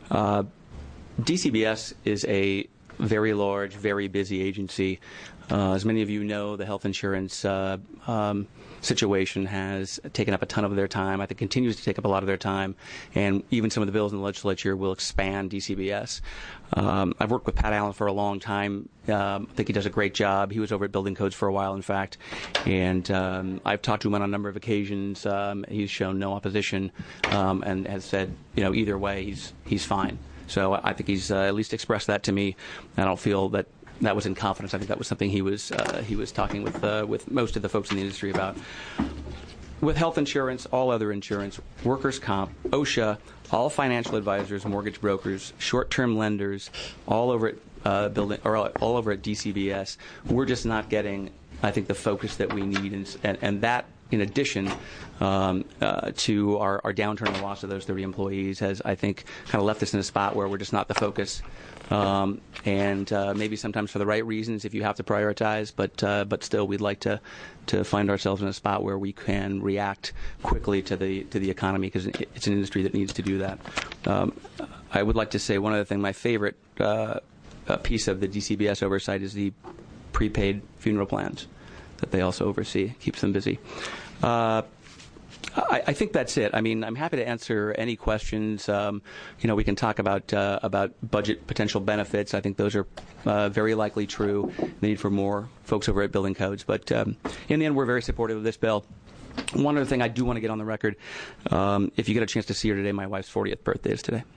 Speaker 18: DCBS is a very large, very busy agency. As many of you know, the health insurance situation has taken up a ton of their time. I think continues to take up a lot of their time, and even some of the bills in the legislature will expand DCBS. I've worked with Pat Allen for a long time. I think he does a great job. He was over at Building Codes for a while, in fact, and I've talked to him on a number of occasions. He's shown no opposition and has said, either way, he's fine. So I think he's at least expressed that to me. I don't feel that was in confidence. I think that was something he was talking with most of the folks in the industry about. With health insurance, all other insurance, workers' comp, OSHA, all financial advisors, mortgage brokers, short-term lenders, all over at all over at DCBS, we're just not getting, I think, the focus that we need, and that, in addition to our downturn and the loss of those 30 employees, has, I think, kind of left us in a spot where we're just not the focus. And maybe sometimes for the right reasons if you have to prioritize, but still we'd like to find ourselves in a spot where we can react quickly to the economy, because it's an industry that needs to do that. I would like to say one other thing. My favorite piece of the DCBS oversight is the prepaid funeral plans that they also oversee. Keeps them busy. I think that's it. I mean, I'm happy to answer any questions. We can talk about budget potential benefits. I think those are very likely true. The need for more folks over at Building Codes. But in the end, we're very supportive of this bill. One other thing I do want to get on the record, if you get a chance to see her today, my wife's 40th birthday is today.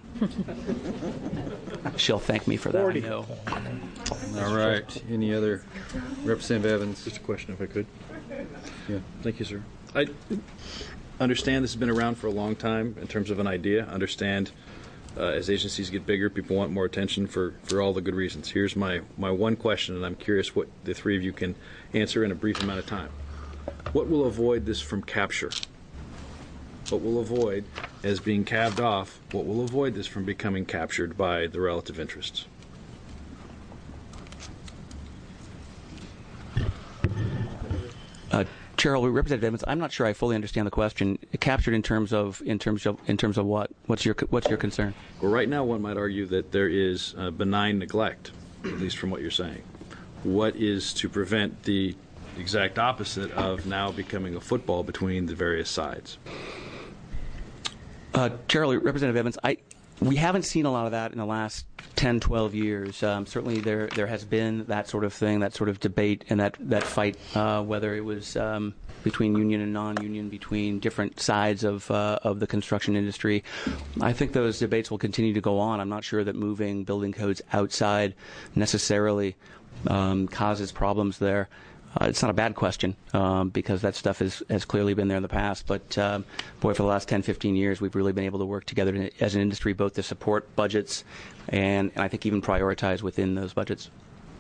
Speaker 18: She'll thank me for that, 40. I know.
Speaker 2: All right. Any other? Representative Evans.
Speaker 19: Just a question, if I could. Yeah. Thank you, sir. I understand this has been around for a long time in terms of an idea. Understand as agencies get bigger, people want more attention for all the good reasons. Here's my one question, and I'm curious what the three of you can answer in a brief amount of time. What will avoid this from capture? What will avoid, as being calved off, what will avoid this from becoming captured by the relative interests?
Speaker 18: Cheryl, Representative Evans, I'm not sure I fully understand the question. Captured in terms of what? What's your concern?
Speaker 19: Well, right now one might argue that there is benign neglect, at least from what you're saying. What is to prevent the exact opposite of now becoming a football between the various sides?
Speaker 18: Cheryl, Representative Evans, we haven't seen a lot of that in the last 10, 12 years. Certainly there has been that sort of thing, that sort of debate and that fight, whether it was between union and non-union, between different sides of the construction industry. I think those debates will continue to go on. I'm not sure that moving building codes outside necessarily causes problems there. It's not a bad question because that stuff has clearly been there in the past. But, boy, for the last 10, 15 years, we've really been able to work together as an industry both to support budgets and I think even prioritize within those budgets.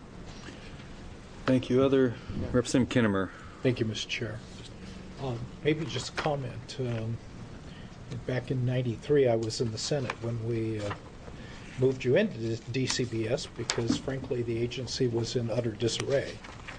Speaker 2: Thank you. Other Representative Kinnemer.
Speaker 20: Thank you, Mr. Chair. Maybe just a comment. Back in '93, I was in the Senate when we moved you into DCBS because, frankly, the agency was in utter disarray.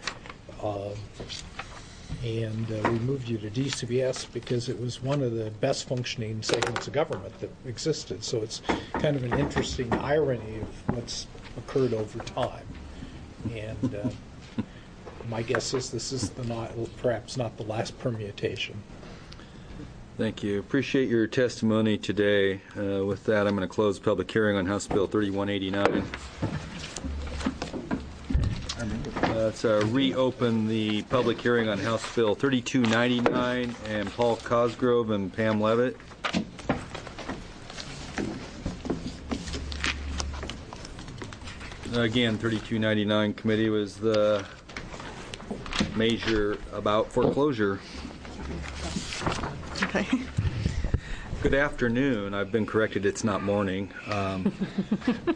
Speaker 20: And we moved you to DCBS because it was one of the best functioning segments of government that existed. So it's kind of an interesting irony of what's occurred over time. And my guess is this is perhaps not the last permutation.
Speaker 2: Thank you. Appreciate your testimony today. With that, I'm going to close the public hearing on House Bill 3189. Let's reopen the public hearing on House Bill 3299 and Paul Cosgrove and Pam Levitt. Again, 3299 committee was the measure about foreclosure.
Speaker 21: Okay.
Speaker 2: Good afternoon. I've been corrected. It's not morning.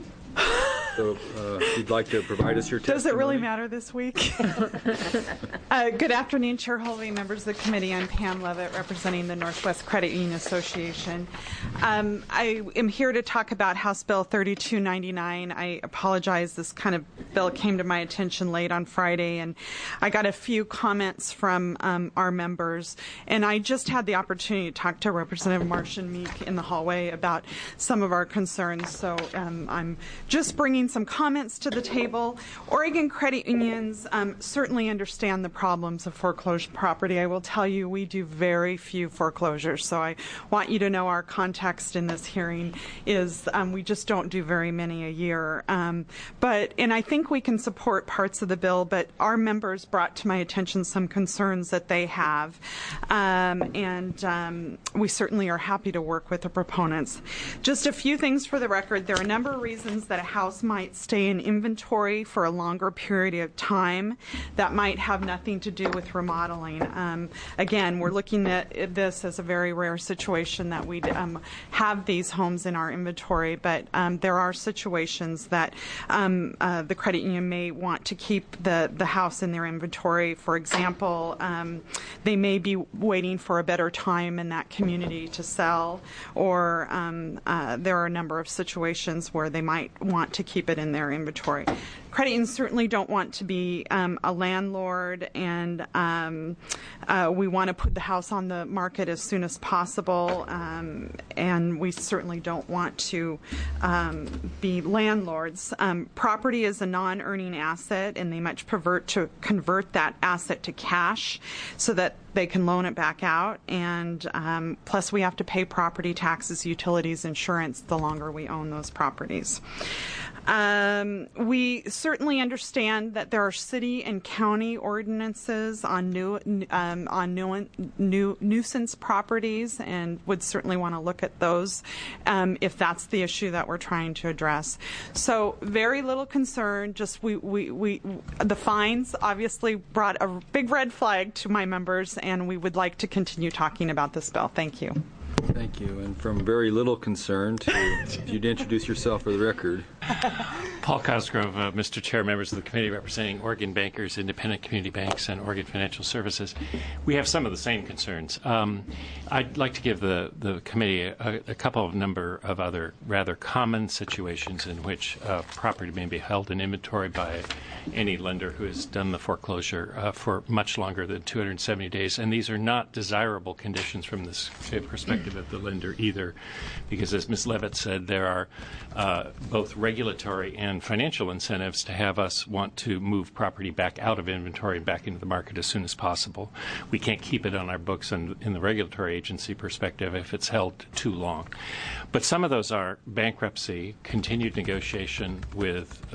Speaker 2: So if you'd like to provide us your testimony.
Speaker 21: Does it really matter this week? Good afternoon, Chair Holvey, members of the committee. I'm Pam Levitt, representing the Northwest Credit Union Association. I am here to talk about House Bill 3299. I apologize, this kind of bill came to my attention late on Friday, and I got a few comments from our members. And I just had the opportunity to talk to Representative Marsh and Meek in the hallway about some of our concerns. So I'm just bringing some comments to the table. Oregon credit unions certainly understand the problems of foreclosed property. I will tell you, we do very few foreclosures, so I want you to know our context in this hearing is we just don't do very many a year. And I think we can support parts of the bill, but our members brought to my attention some concerns that they have, and we certainly are happy to work with the proponents. Just a few things for the record. There are a number of reasons that a house might stay in inventory for a longer period of time that might have nothing to do with remodeling. Again, we're looking at this as a very rare situation that we'd have these homes in our inventory, but there are situations that the credit union may want to keep the house in their inventory. For example, they may be waiting for a better time in that community to sell, or there are a number of situations where they might want to keep it in their inventory. Credit unions certainly don't want to be a landlord, and we want to put the house on the market as soon as possible, and we certainly don't want to be landlords. Property is a non-earning asset, and they much prefer to convert that asset to cash so that they can loan it back out, and plus we have to pay property taxes, utilities, insurance the longer we own those properties. We certainly understand that there are city and county ordinances on nuisance properties, and would certainly want to look at those if that's the issue that we're trying to address. So very little concern. Just the fines obviously brought a big red flag to my members, and we would like to continue talking about this bill. Thank you.
Speaker 2: Thank you. And from very little concern to, if you'd introduce yourself for the record.
Speaker 22: Paul Cosgrove, Mr. Chair, members of the committee representing Oregon Bankers, Independent Community Banks, and Oregon Financial Services. We have some of the same concerns. I'd like to give the committee a couple of number of other rather common situations in which property may be held in inventory by any lender who has done the foreclosure for much longer than 270 days. And these are not desirable conditions from this perspective of the lender either, because as Ms. Levitt said, there are both regulatory and financial incentives to have us want to move property back out of inventory and back into the market as soon as possible. We can't keep it on our books in the regulatory agency perspective if it's held too long. But some of those are bankruptcy, continued negotiation with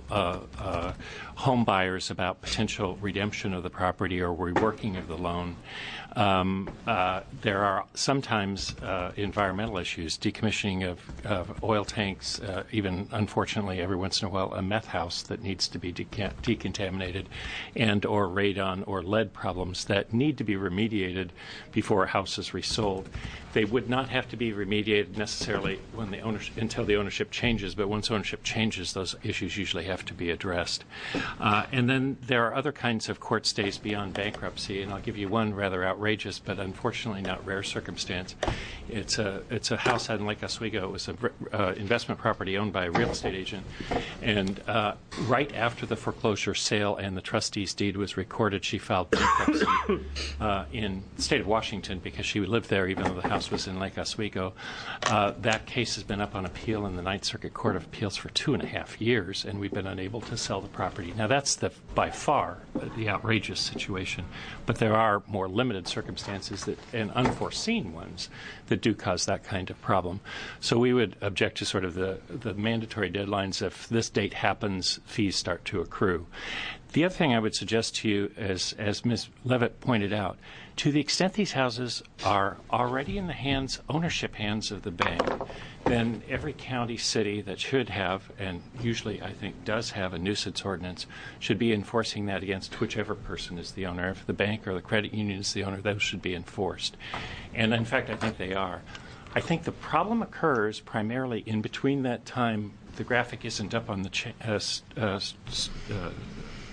Speaker 22: home buyers about potential redemption of the property or reworking of the loan. There are sometimes environmental issues, decommissioning of oil tanks, even unfortunately every once in a while a meth house that needs to be decontaminated, and or radon or lead problems that need to be remediated before a house is resold. They would not have to be remediated necessarily when until the ownership changes, but once ownership changes, those issues usually have to be addressed. And then there are other kinds of court stays beyond bankruptcy, and I'll give you one rather outrageous but unfortunately not rare circumstance. It's a house out in Lake Oswego. It was an investment property owned by a real estate agent, and right after the foreclosure sale and the trustee's deed was recorded, she filed bankruptcy in the state of Washington because she lived there even though the house was in Lake Oswego. That case has been up on appeal in the Ninth Circuit Court of Appeals for 2.5 years, and we've been unable to sell the property. Now, that's by far the outrageous situation, but there are more limited circumstances and unforeseen ones that do cause that kind of problem. So we would object to sort of the mandatory deadlines. If this date happens, fees start to accrue. The other thing I would suggest to you, as Ms. Levitt pointed out, to the extent these houses are already in the ownership hands of the bank, then every county, city that should have, and usually I think does have, a nuisance ordinance should be enforcing that against whichever person is the owner. If the bank or the credit union is the owner, those should be enforced. And in fact, I think they are. I think the problem occurs primarily in between that time. The graphic isn't up on the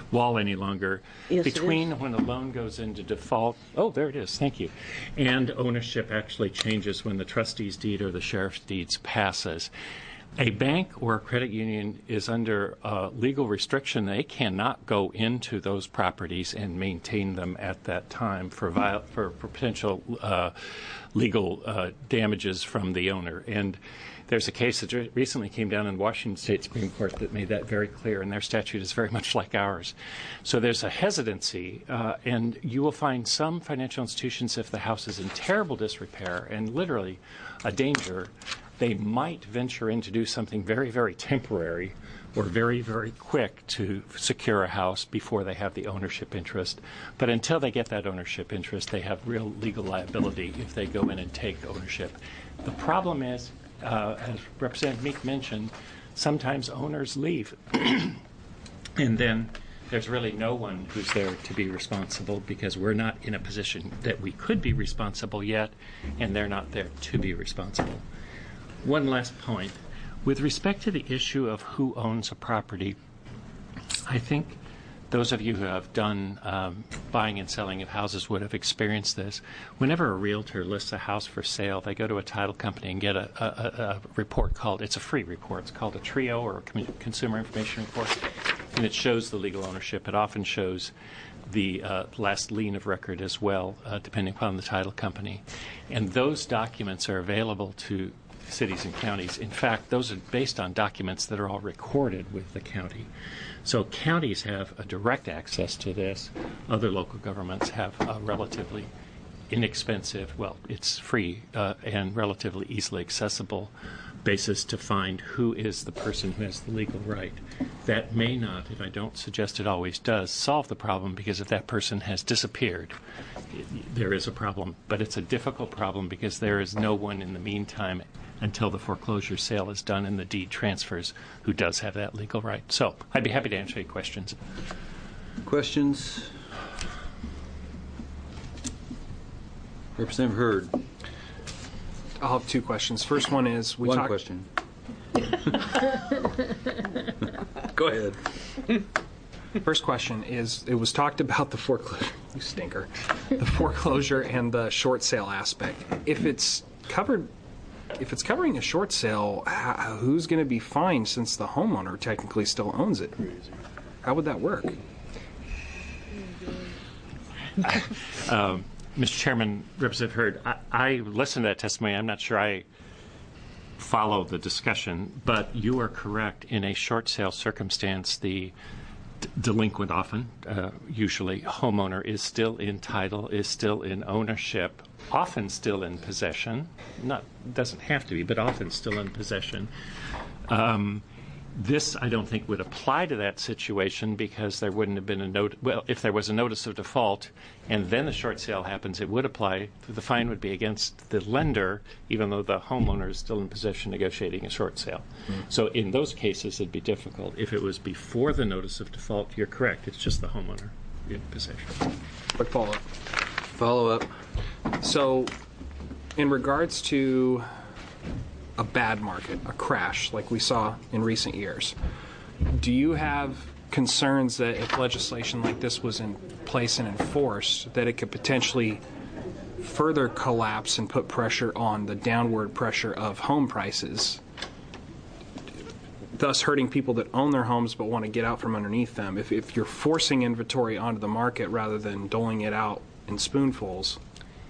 Speaker 22: wall any longer.
Speaker 1: Yes, it
Speaker 22: Between
Speaker 1: is.
Speaker 22: when a loan goes into default, oh, there it is, thank you, and ownership actually changes when the trustee's deed or the sheriff's deeds passes. A bank or a credit union is under legal restriction. They cannot go into those properties and maintain them at that time for potential legal damages from the owner. And there's a case that recently came down in Washington State Supreme Court that made that very clear, and their statute is very much like ours. So there's a hesitancy, and you will find some financial institutions, if the house is in terrible disrepair and literally a danger, they might venture in to do something very, very temporary or very, very quick to secure a house before they have the ownership interest. But until they get that ownership interest, they have real legal liability if they go in and take ownership. The problem is, as Representative Meek mentioned, sometimes owners leave. And then there's really no one who's there to be responsible because we're not in a position that we could be responsible yet, and they're not there to be responsible. One last point. With respect to the issue of who owns a property, I think those of you who have done buying and selling of houses would have experienced this. Whenever a realtor lists a house for sale, they go to a title company and get a report called, it's a free report, it's called a TRIO or a Consumer Information Report, and it shows the legal ownership. It often shows the last lien of record as well, depending upon the title company. And those documents are available to cities and counties. In fact, those are based on documents that are all recorded with the county. So counties have a direct access to this. Other local governments have a relatively inexpensive, well, it's free and relatively easily accessible basis to find who is the person who has the legal right. That may not, and I don't suggest it always does, solve the problem, because if that person has disappeared, there is a problem. But it's a difficult problem because there is no one in the meantime until the foreclosure sale is done and the deed transfers who does have that legal right. So I'd be happy to answer any questions.
Speaker 2: Questions? Representative Hurd.
Speaker 8: I'll have two questions. First one is
Speaker 2: One question. Go ahead.
Speaker 8: First question is, it was talked about the foreclosure, you stinker, the foreclosure and the short sale aspect. If it's covering a short sale, who's going to be fined since the homeowner technically still owns it? How would that work?
Speaker 22: Mr. Chairman, Representative Hurd, I listened to that testimony. I'm not sure I follow the discussion, but you are correct. In a short sale circumstance, the delinquent, often, usually homeowner, is still in title, is still in ownership, often still in possession. Doesn't have to be, but often still in possession. This, I don't think, would apply to that situation because there wouldn't have been a note. Well, if there was a notice of default and then the short sale happens, it would apply. The fine would be against the lender, even though the homeowner is still in possession negotiating a short sale. So in those cases, it'd be difficult. If it was before the notice of default, you're correct. It's just the homeowner in possession.
Speaker 8: Quick follow-up.
Speaker 2: Follow-up.
Speaker 8: So in regards to a bad market, a crash like we saw in recent years, do you have concerns that if legislation like this was in place and enforced, that it could potentially further collapse and put pressure on the downward pressure of home prices, thus hurting people that own their homes but want to get out from underneath them? If you're forcing inventory onto the market rather than doling it out in spoonfuls.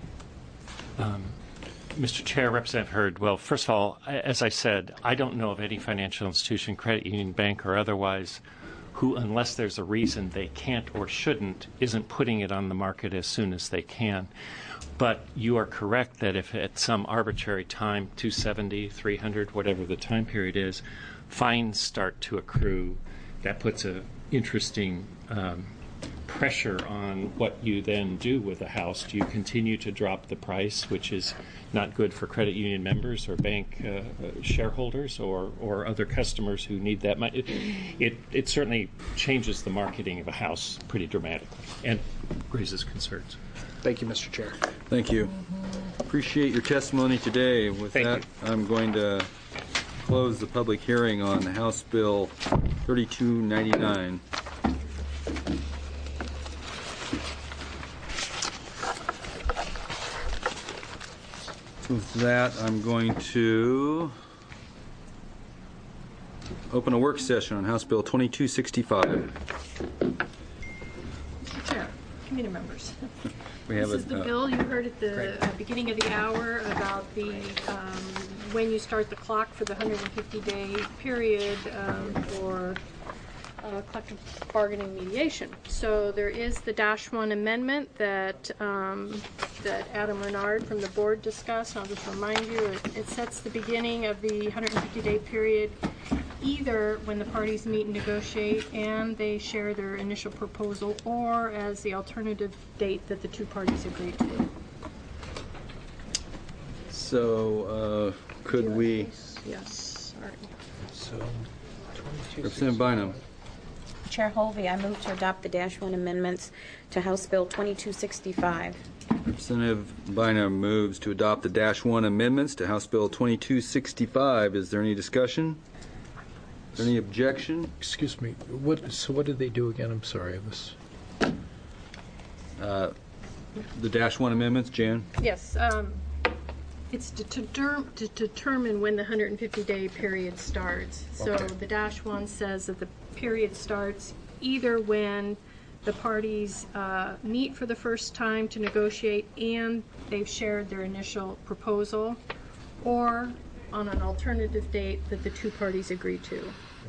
Speaker 22: Mr. Chair, Representative Hurd, well, first of all, as I said, I don't know of any financial institution, credit union, bank, or otherwise, who, unless there's a reason they can't or shouldn't, isn't putting it on the market as soon as they can. But you are correct that if at some arbitrary time, 270, 300, whatever the time period is, fines start to accrue, that puts an interesting pressure on what you then do with a house. Do you continue to drop the price, which is not good for credit union members or bank shareholders or other customers who need that money? It certainly changes the marketing of a house pretty dramatically and raises concerns.
Speaker 8: Thank you, Mr. Chair.
Speaker 2: Thank you. Appreciate your testimony today. With that, I'm going to close the public hearing on House Bill 3299. With that, I'm going to open a work session on House Bill 2265.
Speaker 3: Mr. Chair, committee members.
Speaker 2: This
Speaker 3: is the bill you heard at the beginning of the hour about the when you start the clock for the 150-day period for collective bargaining mediation. So there is the -1 amendment that that Adam Renard from the board discussed. I'll just remind you, it sets the beginning of the 150-day period either when the parties meet and negotiate and they share their initial proposal, or as the alternative date that the two parties agree to.
Speaker 2: So could we?
Speaker 3: Yes. Sorry.
Speaker 2: So, Representative Bynum.
Speaker 9: Chair Holvey, I move to adopt the -1 amendments to House Bill 2265.
Speaker 2: Representative Bynum moves to adopt the -1 amendments to House Bill 2265. Is there any discussion? Is there any objection?
Speaker 20: Excuse me. What did they do again? I'm sorry.
Speaker 2: The -1 amendments, Jan?
Speaker 3: Yes. It's to determine when the 150-day period starts. So
Speaker 2: Okay.
Speaker 3: the -1 says that the period starts either when the parties meet for the first time to negotiate and they've shared their initial proposal, or on an alternative date that the two parties agree to.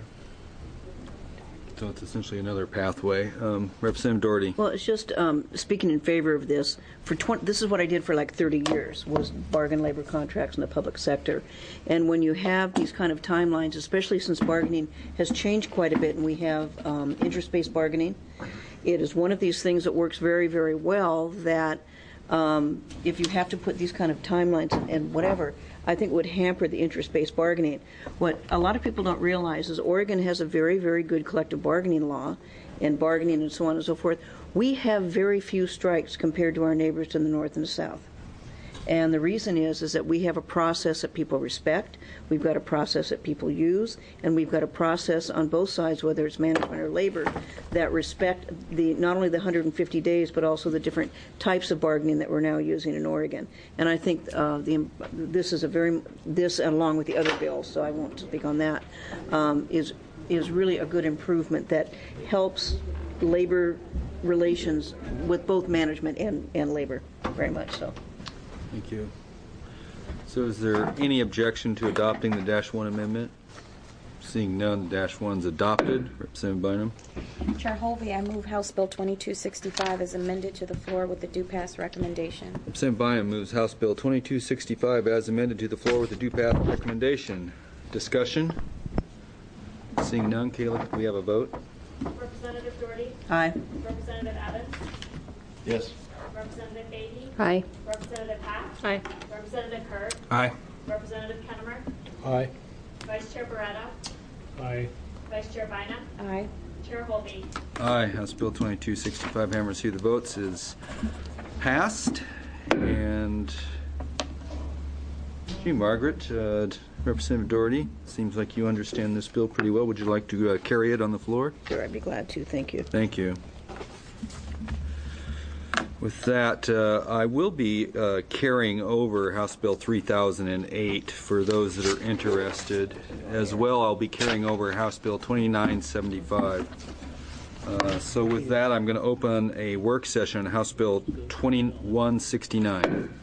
Speaker 2: So it's essentially another pathway. Representative Doherty.
Speaker 1: Well, it's just speaking in favor of this. This is what I did for like 30 years, was bargain labor contracts in the public sector. And when you have these kind of timelines, especially since bargaining has changed quite a bit and we have interest-based bargaining, it is one of these things that works very, very well that if you have to put these kind of timelines and whatever, I think would hamper the interest-based bargaining. What a lot of people don't realize is Oregon has a very, very good collective bargaining law and bargaining and so on and so forth. We have very few strikes compared to our neighbors to the north and the south. And the reason is that we have a process that people respect, we've got a process that people use, and we've got a process on both sides, whether it's management or labor, that respect not only the 150 days, but also the different types of bargaining that we're now using in Oregon. And I think this, along with the other bills, so I won't speak on that, is really a good improvement that helps labor relations with both management and labor, very much so.
Speaker 2: Thank you. So is there any objection to adopting the -1 amendment? Seeing none, the -1's adopted. Representative Bynum.
Speaker 9: Chair Holvey, I move House Bill 2265 as amended to the floor with the due pass recommendation.
Speaker 2: Representative Bynum moves House Bill 2265 as amended to the floor with the due pass recommendation. Discussion? Seeing none, Kayla, can we have a vote?
Speaker 11: Representative Doherty?
Speaker 1: Aye.
Speaker 11: Representative Adams?
Speaker 19: Yes.
Speaker 11: Representative Beatty?
Speaker 15: Aye.
Speaker 11: Representative Hatch?
Speaker 3: Aye.
Speaker 11: Representative Kerr?
Speaker 8: Aye.
Speaker 11: Representative Kennemer?
Speaker 20: Aye.
Speaker 11: Vice Chair Barretto?
Speaker 7: Aye.
Speaker 11: Vice Chair Bynum?
Speaker 9: Aye.
Speaker 11: Chair Holvey?
Speaker 2: Aye. House Bill 2265 hammers through the votes is passed. And gee, Margaret, Representative Doherty, seems like you understand this bill pretty well. Would you like to carry it on the floor?
Speaker 1: Sure, I'd be glad to. Thank you.
Speaker 2: Thank you. With that, I will be carrying over House Bill 3008 for those that are interested. As well, I'll be carrying over House Bill 2975. So with that, I'm going to open a work session on House Bill 2169.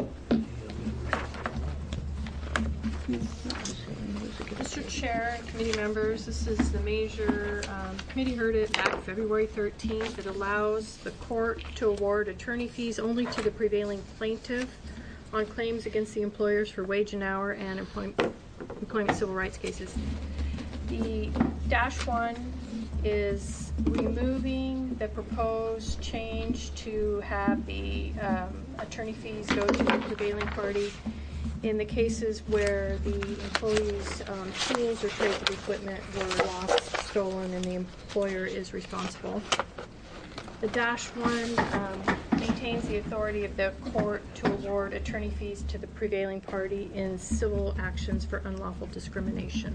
Speaker 3: Mr. Chair and committee members, this is the measure, committee heard it back February 13th. It allows the court to award attorney fees only to the prevailing plaintiff on claims against the employers for wage and hour and employment civil rights cases. The -1 is removing the proposed change to have the attorney fees go to the prevailing party in the cases where the employees' tools or trades of equipment were lost, stolen, and the employer is responsible. The -1 maintains the authority of the court to award attorney fees to the prevailing party in civil actions for unlawful discrimination.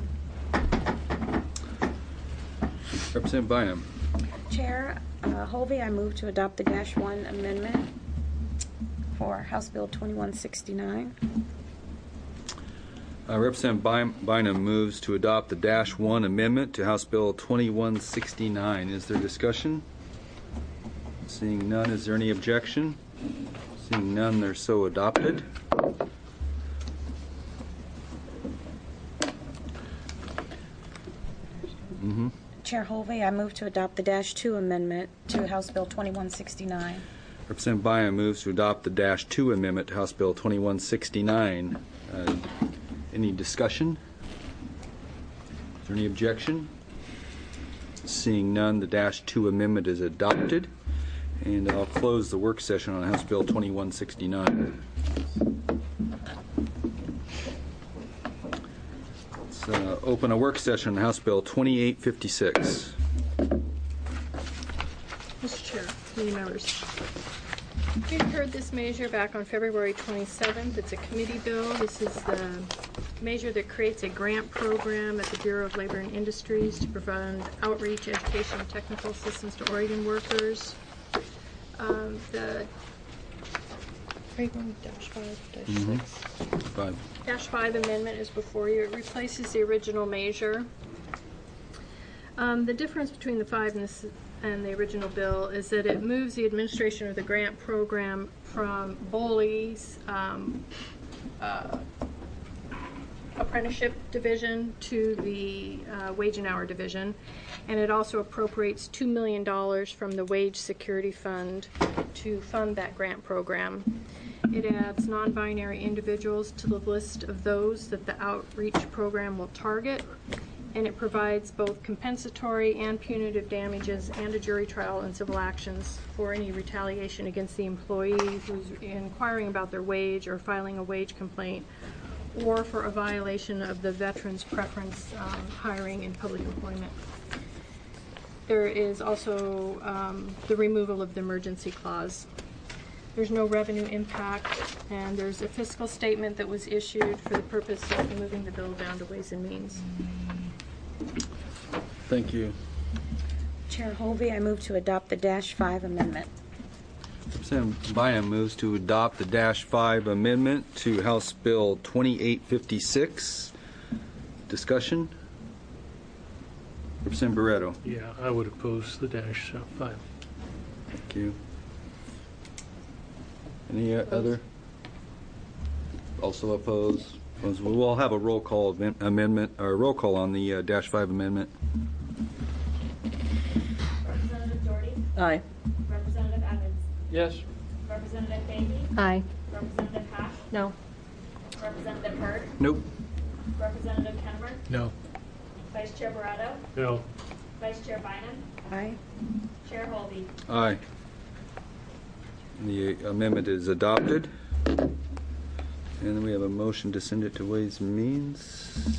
Speaker 2: Representative Bynum.
Speaker 9: Chair Holvey, I move to adopt the -1 amendment. for House Bill 2169.
Speaker 2: Representative Bynum moves to adopt the Dash 1 amendment to House Bill 2169. Is there discussion? Seeing none, is there any objection? Seeing none, they're so adopted.
Speaker 9: Chair Holvey, I move to adopt the Dash 2 amendment to House Bill 2169.
Speaker 2: Representative Bynum moves to adopt the Dash 2 amendment to House Bill 2169. Any discussion? Is there any objection? Seeing none, the Dash 2 amendment is adopted. And I'll close the work session on House Bill 2169. Let's open a work session on House Bill 2856.
Speaker 3: Mr. Chair, committee members. We heard this measure back on February 27th. It's a committee bill. This is the measure that creates a grant program at the Bureau of Labor and Industries to provide outreach, education, and technical assistance to Oregon workers. The Dash 5, Dash 6. Dash 5 amendment is before you. It replaces the original measure. The difference between the 5 and the original bill is that it moves the administration of the grant program from BOLI's apprenticeship division to the wage and hour division, and it also appropriates $2 million from the Wage Security Fund to fund that grant program. It adds non-binary individuals to the list of those that the outreach program will target, and it provides both compensatory and punitive damages and a jury trial and civil actions for any retaliation against the employee who's inquiring about their wage or filing a wage complaint, or for a violation of the veterans' preference hiring in public employment. There is also the removal of the emergency clause. There's no revenue impact, and there's a fiscal statement that was issued for the purpose of moving the bill down to Ways and Means.
Speaker 2: Thank you.
Speaker 9: Chair Holvey, I move to adopt the Dash 5 amendment.
Speaker 2: Representative Bynum moves to adopt the Dash 5 amendment to House Bill 2856. Discussion? Representative Barreto.
Speaker 7: Yeah, I would oppose the Dash 5.
Speaker 2: Thank you. Any other? Also oppose? We will have a roll call amendment, or roll call on the Dash 5 amendment.
Speaker 11: Representative Doherty.
Speaker 1: Aye.
Speaker 11: Representative Evans.
Speaker 7: Yes.
Speaker 11: Representative Bailey.
Speaker 15: Aye.
Speaker 11: Representative Hash.
Speaker 15: No.
Speaker 11: Representative Hurd.
Speaker 2: Nope.
Speaker 11: Representative Kennemer.
Speaker 20: No.
Speaker 11: Vice Chair Barreto.
Speaker 7: No.
Speaker 11: Vice Chair Bynum.
Speaker 9: Aye.
Speaker 11: Chair Holvey.
Speaker 2: Aye. The amendment is adopted. And then we have a motion to send it to Ways and Means.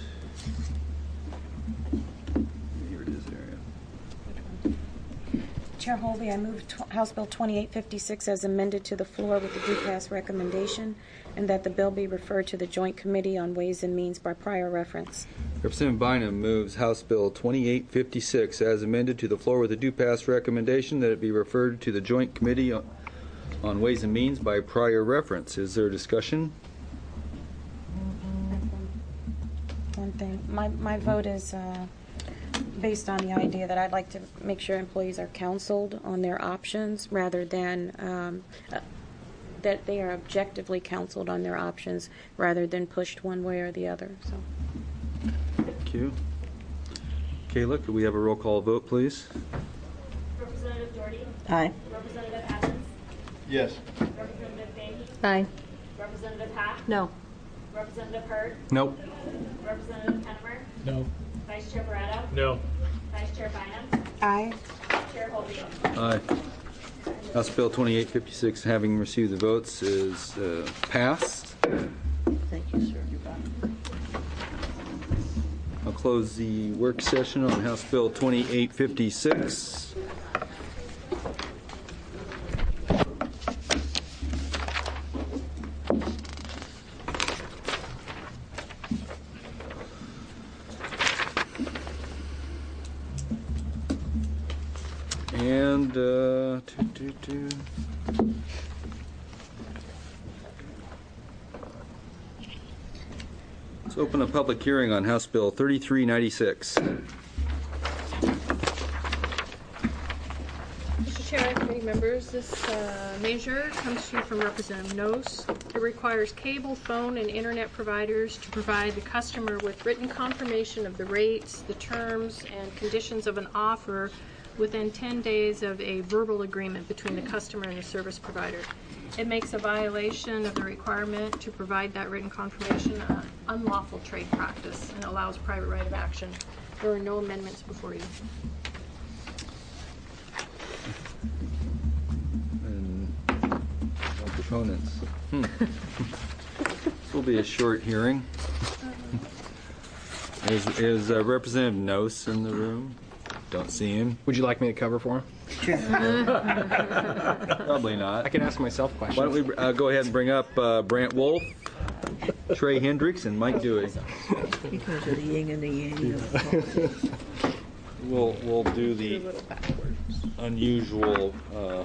Speaker 2: Here it is there.
Speaker 9: Chair Holvey, I move House Bill 2856 as amended to the floor with the due pass recommendation, and that the bill be referred to the Joint Committee on Ways and Means by prior reference.
Speaker 2: Representative Bynum moves House Bill 2856 as amended to the floor with a due pass recommendation that it be referred to the Joint Committee on Ways and Means by prior reference. Is there discussion?
Speaker 9: One thing, my vote is based on the idea that I'd like to make sure employees are counseled on their options rather than that they are objectively counseled on their options rather than pushed one way or the other. So.
Speaker 2: Thank you. Kayla, could we have a roll call vote, please?
Speaker 11: Representative Doherty.
Speaker 1: Aye.
Speaker 11: Representative Evans.
Speaker 19: Yes.
Speaker 11: Representative Bailey.
Speaker 15: Aye.
Speaker 11: Representative Hash.
Speaker 15: No.
Speaker 11: Representative Hurd.
Speaker 8: Nope.
Speaker 11: Representative Kennemer.
Speaker 20: No.
Speaker 11: Vice Chair Barreto.
Speaker 7: No.
Speaker 11: Vice Chair Bynum.
Speaker 9: Aye.
Speaker 11: Chair Holvey.
Speaker 2: Aye. House Bill 2856, having received the votes, is passed.
Speaker 1: Thank you, sir.
Speaker 2: I'll close the work session on House Bill 2856. And Let's open a public hearing on House Bill 3396.
Speaker 3: Mr. Chair and committee members, this measure comes to you from Representative Nose. It requires cable, phone, and internet providers to provide the customer with written confirmation of the rates, the terms, and conditions of an offer within 10 days of a verbal agreement between the customer and the service provider. It makes a violation of the requirement to provide that written confirmation an unlawful trade practice and allows private right of action. There are no amendments before you.
Speaker 2: Proponents. This will be a short hearing. Is Representative Nose in the room? Don't see him.
Speaker 8: Would you like me to cover for him?
Speaker 2: Probably not.
Speaker 8: I can ask myself questions.
Speaker 2: Why don't we go ahead and bring up Brant Wolf, Trey Hendricks, and Mike Dewey.
Speaker 1: Because of the yin and the yang of politics.
Speaker 2: We'll do the unusual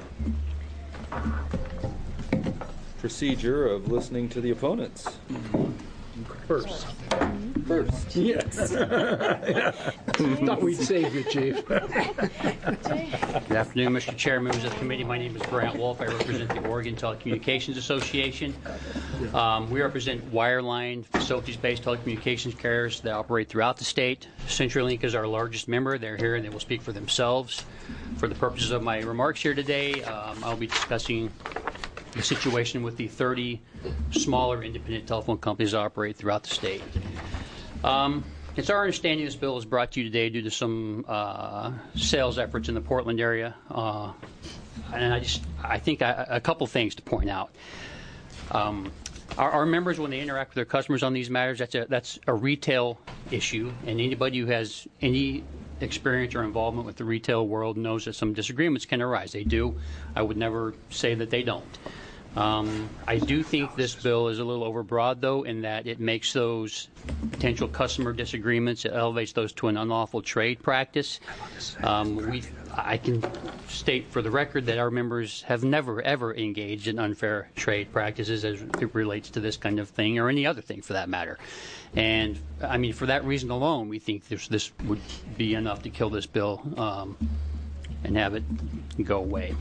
Speaker 2: procedure of listening to the opponents.
Speaker 20: First.
Speaker 2: Yes.
Speaker 20: Thought we'd save you, Chief.
Speaker 4: Good afternoon, Mr. Chair, members of the committee. My name is Brant Wolf. I represent the Oregon Telecommunications Association. We represent wireline facilities-based telecommunications carriers that operate throughout the state. CenturyLink is our largest member. They're here and they will speak for themselves. For the purposes of my remarks here today, I'll be discussing the situation with the 30 smaller independent telephone companies that operate throughout the state. It's our understanding this bill is brought to you today due to some sales efforts in the Portland area. And I think a couple things to point out. Our members, when they interact with their customers on these matters, that's a retail issue, and anybody who has any experience or involvement with the retail world knows that some disagreements can arise. They do. I would never say that they don't. I do think this bill is a little overbroad, though, in that it makes those potential customer disagreements, it elevates those to an unlawful trade practice. I can state for the record that our members have never, ever engaged in unfair trade practices as it relates to this kind of thing, or any other thing for that matter. And, I mean, for that reason alone, we think this would be enough to kill this bill and have it go away.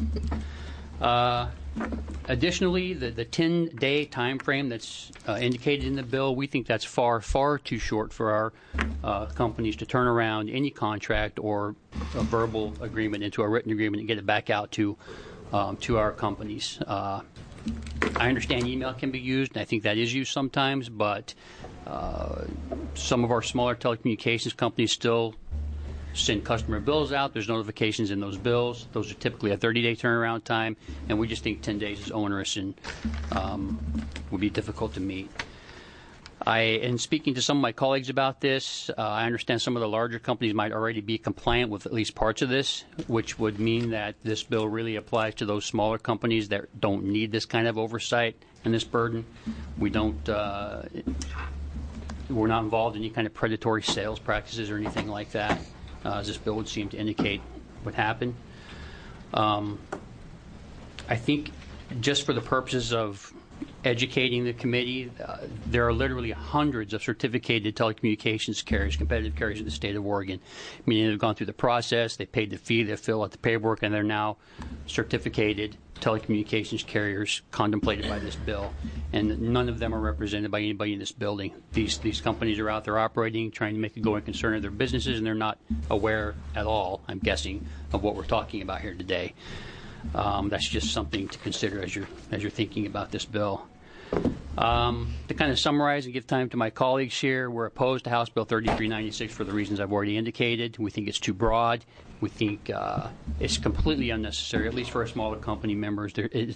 Speaker 4: Additionally, the 10-day time frame that's indicated in the bill, we think that's far, far too short for our companies to turn around any contract or a verbal agreement into a written agreement and get it back out to our companies. I understand email can be used, and I think that is used sometimes, but some of our smaller telecommunications companies still send customer bills out. There's notifications in those bills. Those are typically a 30-day turnaround time, and we just think 10 days is onerous and would be difficult to meet. In speaking to some of my colleagues about this, I understand some of the larger companies might already be compliant with at least parts of this, which would mean that this bill really applies to those smaller companies that don't need this kind of oversight and this burden. We're not involved in any kind of predatory sales practices or anything like that, as this bill would seem to indicate would happen. I think just for the purposes of educating the committee, there are literally hundreds of certificated telecommunications carriers, competitive carriers in the state of Oregon, meaning they've gone through the process, they paid the fee, they fill out the paperwork, and they're now certificated telecommunications carriers contemplated by this bill, and none of them are represented by anybody in this building. These companies are out there operating, trying to make a going concern of their businesses, and they're not aware at all, I'm guessing, of what we're talking about here today. That's just something to consider as you're thinking about this bill. To kind of summarize and give time to my colleagues here, we're opposed to House Bill 3396 for the reasons I've already indicated. We think it's too broad. We think it's completely unnecessary, at least for our smaller company members.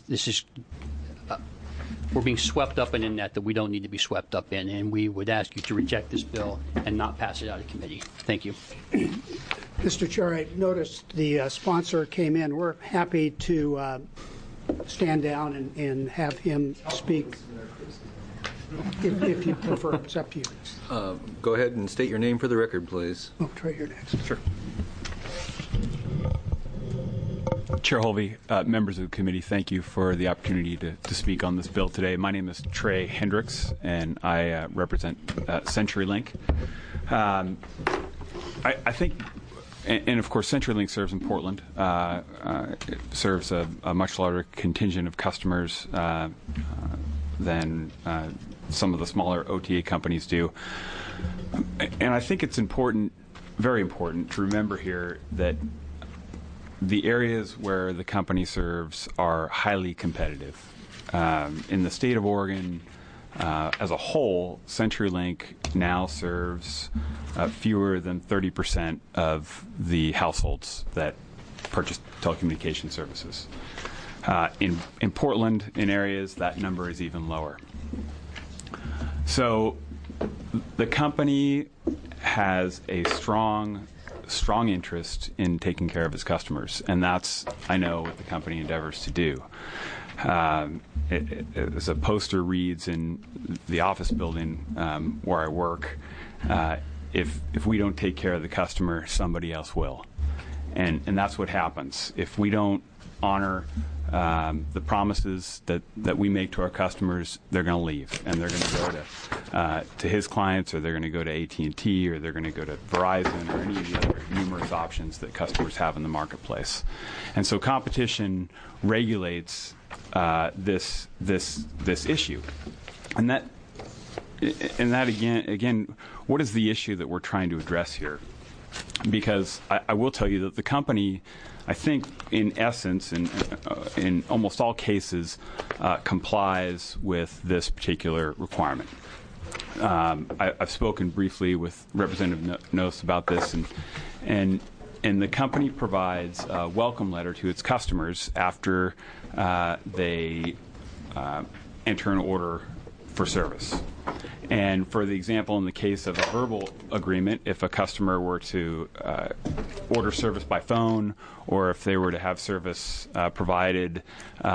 Speaker 4: We're being swept up in a net that we don't need to be swept up in, and we would ask you to reject this bill and not pass it out of committee. Thank you.
Speaker 6: Mr. Chair, I noticed the sponsor came in. We're happy to stand down and have him speak if you prefer. It's up to you.
Speaker 2: Go ahead and state your name for the record, please.
Speaker 6: Oh, Trey, you're next.
Speaker 2: Sure.
Speaker 5: Chair Holvey, members of the committee, thank you for the opportunity to speak on this bill today. My name is Trey Hendricks, and I represent CenturyLink. I think, and of course, CenturyLink serves in Portland. It serves a much larger contingent of customers than some of the smaller OTA companies do. And I think it's important, very important, to remember here that the areas where the company serves are highly competitive. In the state of Oregon, as a whole, CenturyLink now serves fewer than 30% of the households that purchase telecommunication services. In Portland, in areas, that number is even lower. So the company has a strong interest in taking care of its customers, and that's, I know, what the company endeavors to do. As a poster reads in the office building where I work, if we don't take care of the customer, somebody else will. And that's what happens. If we don't honor the promises that we make to our customers, they're going to leave, and they're going to go to his clients, or they're going to go to AT&T, or they're going to go to Verizon, or any of the other numerous options that customers have in the marketplace. And so competition regulates this issue, and that again, what is the issue that we're trying to address here? Because I will tell you that the company, I think, in essence, in almost all cases, complies with this particular requirement. I've spoken briefly with Representative Noss about this, and the company provides a welcome letter to its customers after they enter an order for service. And for the example, in the case of a verbal agreement, if a customer were to order service by phone, or if they were to have service provided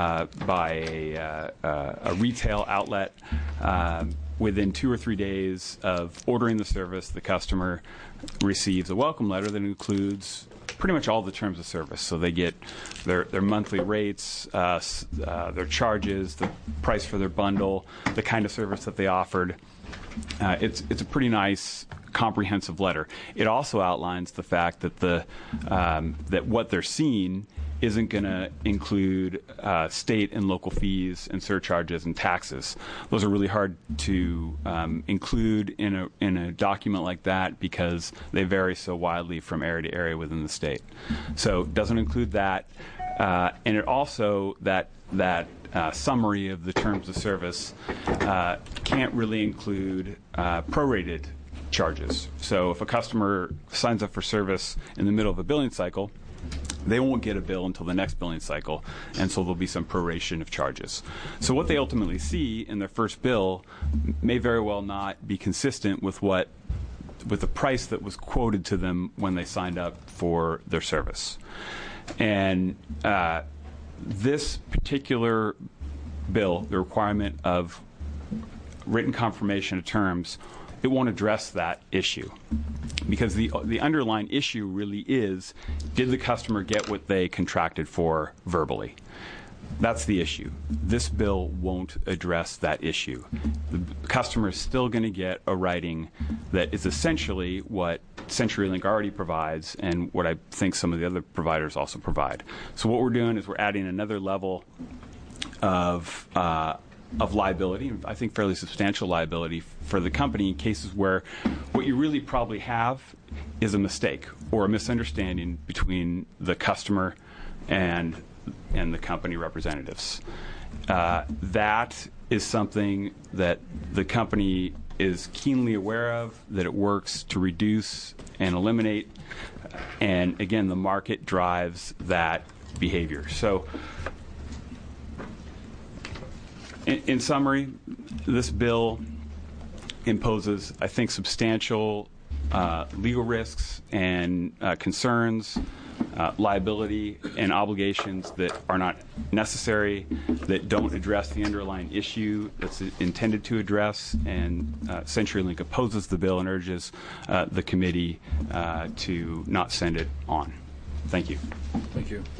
Speaker 5: by a retail outlet, within 2 or 3 days of ordering the service, the customer receives a welcome letter that includes pretty much all the terms of service. So they get their monthly rates, their charges, the price for their bundle, the kind of service that they offered. It's a pretty nice, comprehensive letter. It also outlines the fact that that what they're seeing isn't going to include state and local fees and surcharges and taxes. Those are really hard to include in a document like that because they vary so widely from area to area within the state. So it doesn't include that, and it also that summary of the terms of service can't really include prorated charges. So if a customer signs up for service in the middle of a billing cycle, they won't get a bill until the next billing cycle, and so there'll be some proration of charges. So what they ultimately see in their first bill may very well not be consistent with the price that was quoted to them when they signed up for their service. And this particular bill, the requirement of written confirmation of terms, it won't address that issue, because the underlying issue really is, did the customer get what they contracted for verbally? That's the issue. This bill won't address that issue. The customer is still going to get a writing that is essentially what CenturyLink already provides and what I think some of the other providers also provide. So what we're doing is we're adding another level of liability, I think fairly substantial liability for the company in cases where what you really probably have is a mistake or a misunderstanding between the customer and the company representatives. That is something that the company is keenly aware of, that it works to reduce and eliminate, and again, the market drives that behavior. So in summary, this bill imposes, I think, substantial legal risks and concerns, liability and obligations that are not necessary, that don't address the underlying issue that's intended to address, and CenturyLink opposes the bill and urges the committee to not send it on. Thank you.
Speaker 2: Thank you.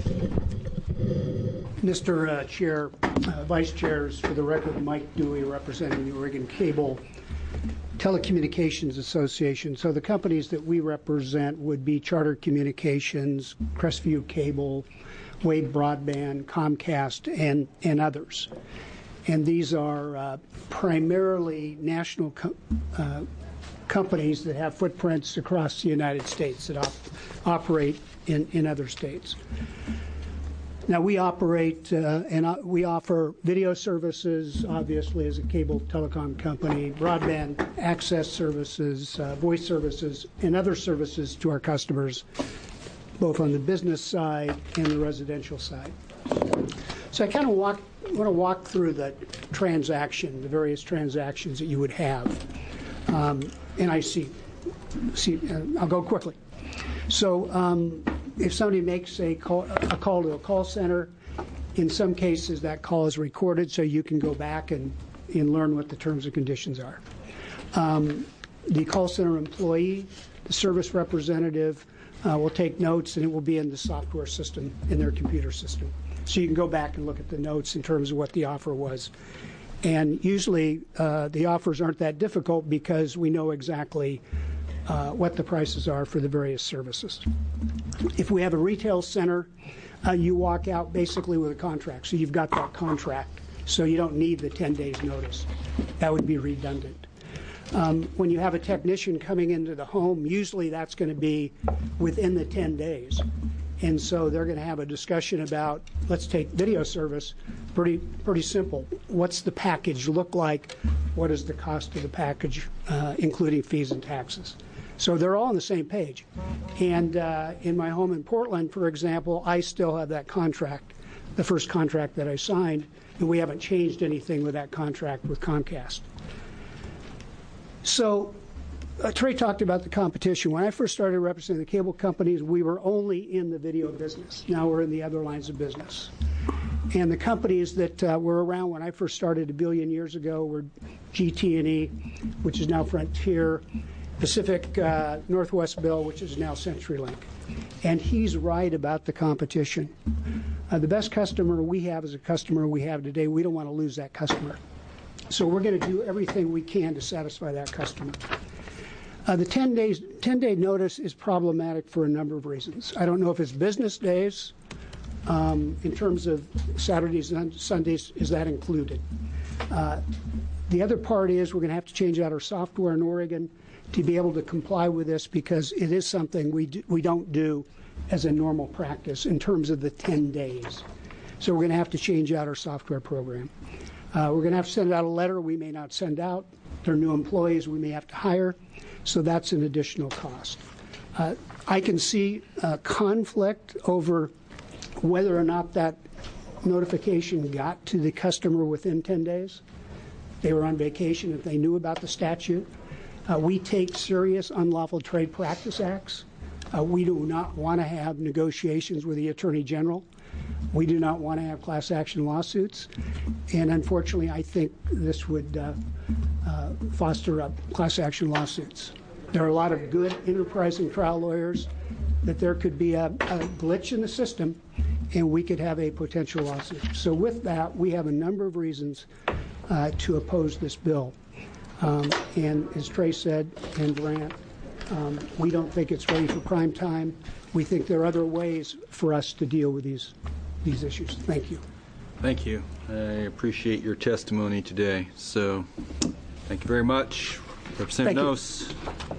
Speaker 6: Mr. Chair, Vice Chairs, for the record, Mike Dewey, representing the Oregon Cable Telecommunications Association. So the companies that we represent would be Charter Communications, Crestview Cable, Wave Broadband, Comcast, and others. And these are primarily national companies that have footprints across the United States that operate in other states. Now, we operate and we offer video services, obviously, as a cable telecom company, broadband access services, voice services, and other services to our customers, both on the business side and the residential side. So I kind of want to walk through the transaction, the various transactions that you would have. And I see I'll go quickly. So if somebody makes a call to a call center, in some cases that call is recorded so you can go back and learn what the terms and conditions are. The call center employee, the service representative, will take notes, and it will be in the software system, in their computer system. So you can go back and look at the notes in terms of what the offer was. And usually the offers aren't that difficult because we know exactly what the prices are for the various services. If we have a retail center, you walk out basically with a contract. So you've got that contract. So you don't need the 10 days notice. That would be redundant. When you have a technician coming into the home, usually that's going to be within the 10 days. And so they're going to have a discussion about, let's take video service, pretty simple. What's the package look like? What is the cost of the package, including fees and taxes? So they're all on the same page. And in my home in Portland, for example, I still have that contract, the first contract that I signed, and we haven't changed anything with that contract with Comcast. So Trey talked about the competition. When I first started representing the cable companies, we were only in the video business. Now we're in the other lines of business. And the companies that were around when I first started 1 billion years ago were GT&E, which is now Frontier, Pacific Northwest Bill, which is now CenturyLink. And he's right about the competition. The best customer we have is a customer we have today. We don't want to lose that customer. So we're going to do everything we can to satisfy that customer. The 10-day notice is problematic for a number of reasons. I don't know if it's business days. In terms of Saturdays and Sundays, is that included? The other part is we're going to have to change out our software in Oregon to be able to comply with this, because it is something we don't do as a normal practice in terms of the 10 days. So we're going to have to change out our software program. We're going to have to send out a letter we may not send out. There are new employees we may have to hire, so that's an additional cost. I can see conflict over whether or not that notification got to the customer within 10 days. They were on vacation if they knew about the statute. We take serious unlawful trade practice acts. We do not want to have negotiations with the Attorney General. We do not want to have class action lawsuits. And unfortunately, I think this would foster up class action lawsuits. There are a lot of good enterprising trial lawyers that there could be a glitch in the system and we could have a potential lawsuit. So with that, we have a number of reasons to oppose this bill. And as Trey said, and Brant, we don't think it's ready for prime time. We think there are other ways for us to deal with these issues. Thank you.
Speaker 2: Thank you. I appreciate your testimony today. So thank you very much. Representative Nose.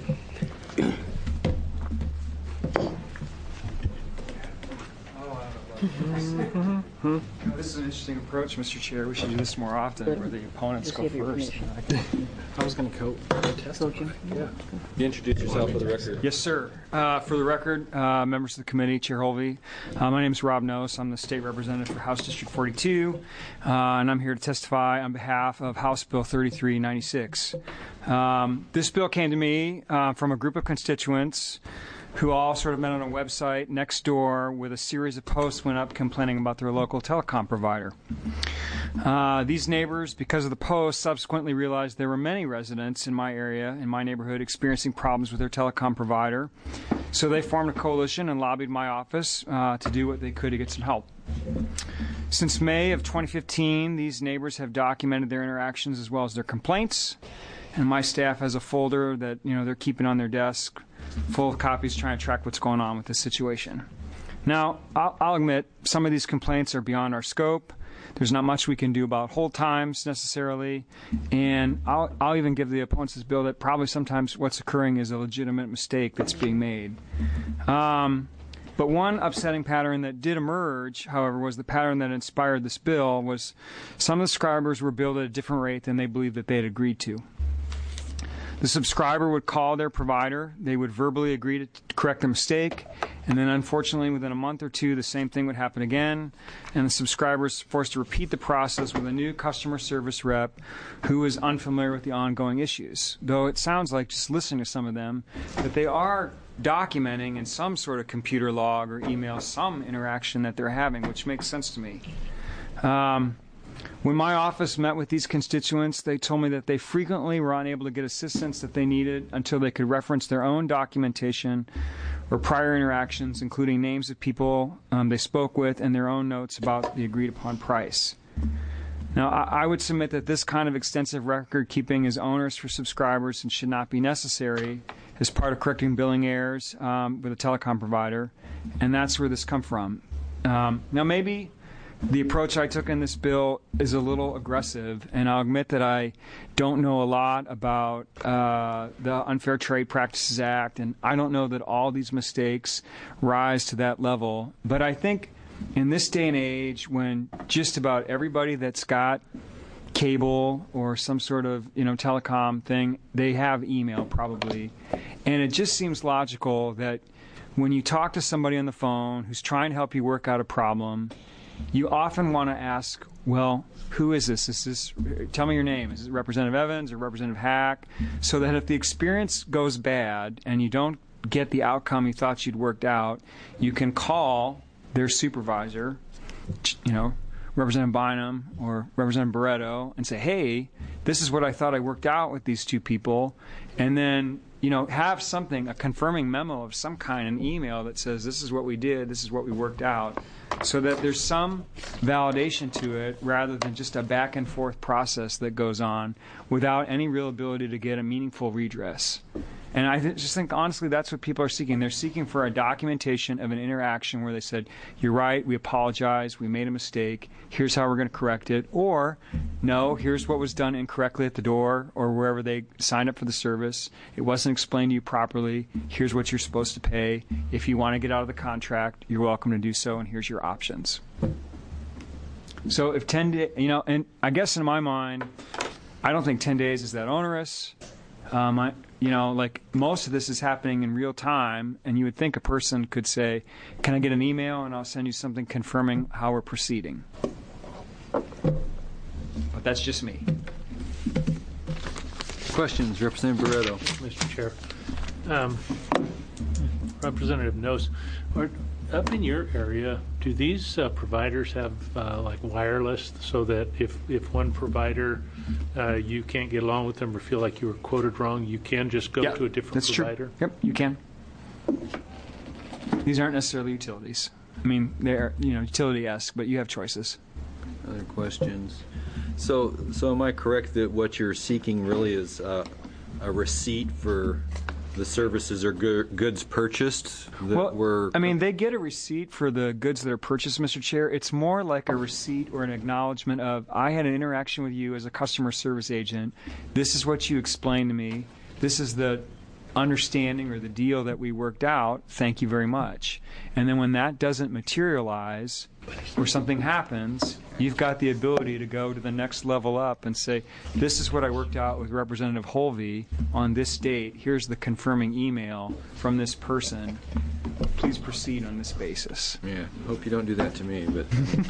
Speaker 10: This is an interesting approach, Mr. Chair. We should do this more often, where the opponents go first.
Speaker 8: I was going to co-testify.
Speaker 2: Yeah. You introduce yourself for the record.
Speaker 10: Yes, sir. For the record, members of the committee, Chair Holvey, my name is Rob Nose. I'm the state representative for House District 42, and I'm here to testify on behalf of House Bill 3396. This bill came to me from a group of constituents who all sort of met on a website next door with a series of posts went up complaining about their local telecom provider. These neighbors, because of the posts, subsequently realized there were many residents in my area, in my neighborhood, experiencing problems with their telecom provider. So they formed a coalition and lobbied my office to do what they could to get some help. Since May of 2015, these neighbors have documented their interactions as well as their complaints, and my staff has a folder that they're keeping on their desk full of copies trying to track what's going on with this situation. Now, I'll admit some of these complaints are beyond our scope. There's not much we can do about hold times necessarily, and I'll even give the opponents of this bill that probably sometimes what's occurring is a legitimate mistake that's being made. But one upsetting pattern that did emerge, however, was the pattern that inspired this bill was some of the subscribers were billed at a different rate than they believed that they had agreed to. The subscriber would call their provider, they would verbally agree to correct the mistake, and then unfortunately within a month or two the same thing would happen again, and the subscriber is forced to repeat the process with a new customer service rep who is unfamiliar with the ongoing issues. Though it sounds like, just listening to some of them, that they are documenting in some sort of computer log or email some interaction that they're having, which makes sense to me. When my office met with these constituents, they told me that they frequently were unable to get assistance that they needed until they could reference their own documentation or prior interactions, including names of people they spoke with and their own notes about the agreed-upon price. Now, I would submit that this kind of extensive record keeping is onerous for subscribers and should not be necessary as part of correcting billing errors with a telecom provider, and that's where this comes from. Now, maybe the approach I took in this bill is a little aggressive, and I'll admit that I don't know a lot about the Unfair Trade Practices Act, and I don't know that all these mistakes rise to that level. But I think in this day and age, when just about everybody that's got cable or some sort of telecom thing, they have email probably, and it just seems logical that when you talk to somebody on the phone who's trying to help you work out a problem, you often want to ask, well, who is this? Tell me your name. Is it Representative Evans or Representative Hack? So that if the experience goes bad and you don't get the outcome you thought you'd worked out, you can call their supervisor, Representative Bynum or Representative Barreto, and say, hey, this is what I thought I worked out with these two people, and then have something, a confirming memo of some kind, an email that says this is what we did, this is what we worked out, so that there's some validation to it rather than just a back and forth process that goes on without any real ability to get a meaningful redress. And I just think, honestly, that's what people are seeking. They're seeking for a documentation of an interaction where they said, you're right, we apologize, we made a mistake, here's how we're going to correct it. Or, no, here's what was done incorrectly at the door or wherever they signed up for the service. It wasn't explained to you properly. Here's what you're supposed to pay. If you want to get out of the contract, you're welcome to do so, and here's your options. So if 10 days, and I guess in my mind, I don't think 10 days is that onerous. Like most of this is happening in real time, and you would think a person could say, can I get an email and I'll send you something confirming how we're proceeding. But that's just me.
Speaker 2: Questions, Representative Barreto.
Speaker 7: Mr. Chair. Representative Nose, up in your area, do these providers have like wireless so that if one provider you can't get along with them or feel like you were quoted wrong, you can just go to a different provider?
Speaker 10: True. Yep, you can. These aren't necessarily utilities. I mean, they're utility-esque, but you have choices.
Speaker 2: Other questions? So am I correct that what you're seeking really is a receipt for the services or goods purchased?
Speaker 10: They get a receipt for the goods that are purchased, Mr. Chair. It's more like a receipt or an acknowledgement of, I had an interaction with you as a customer service agent. This is what you explained to me. This is the understanding or the deal that we worked out. Thank you very much. And then when that doesn't materialize or something happens, you've got the ability to go to the next level up and say, this is what I worked out with Representative Holvey on this date. Here's the confirming email from this person. Please proceed on this basis.
Speaker 2: Yeah, hope you don't do that to me. But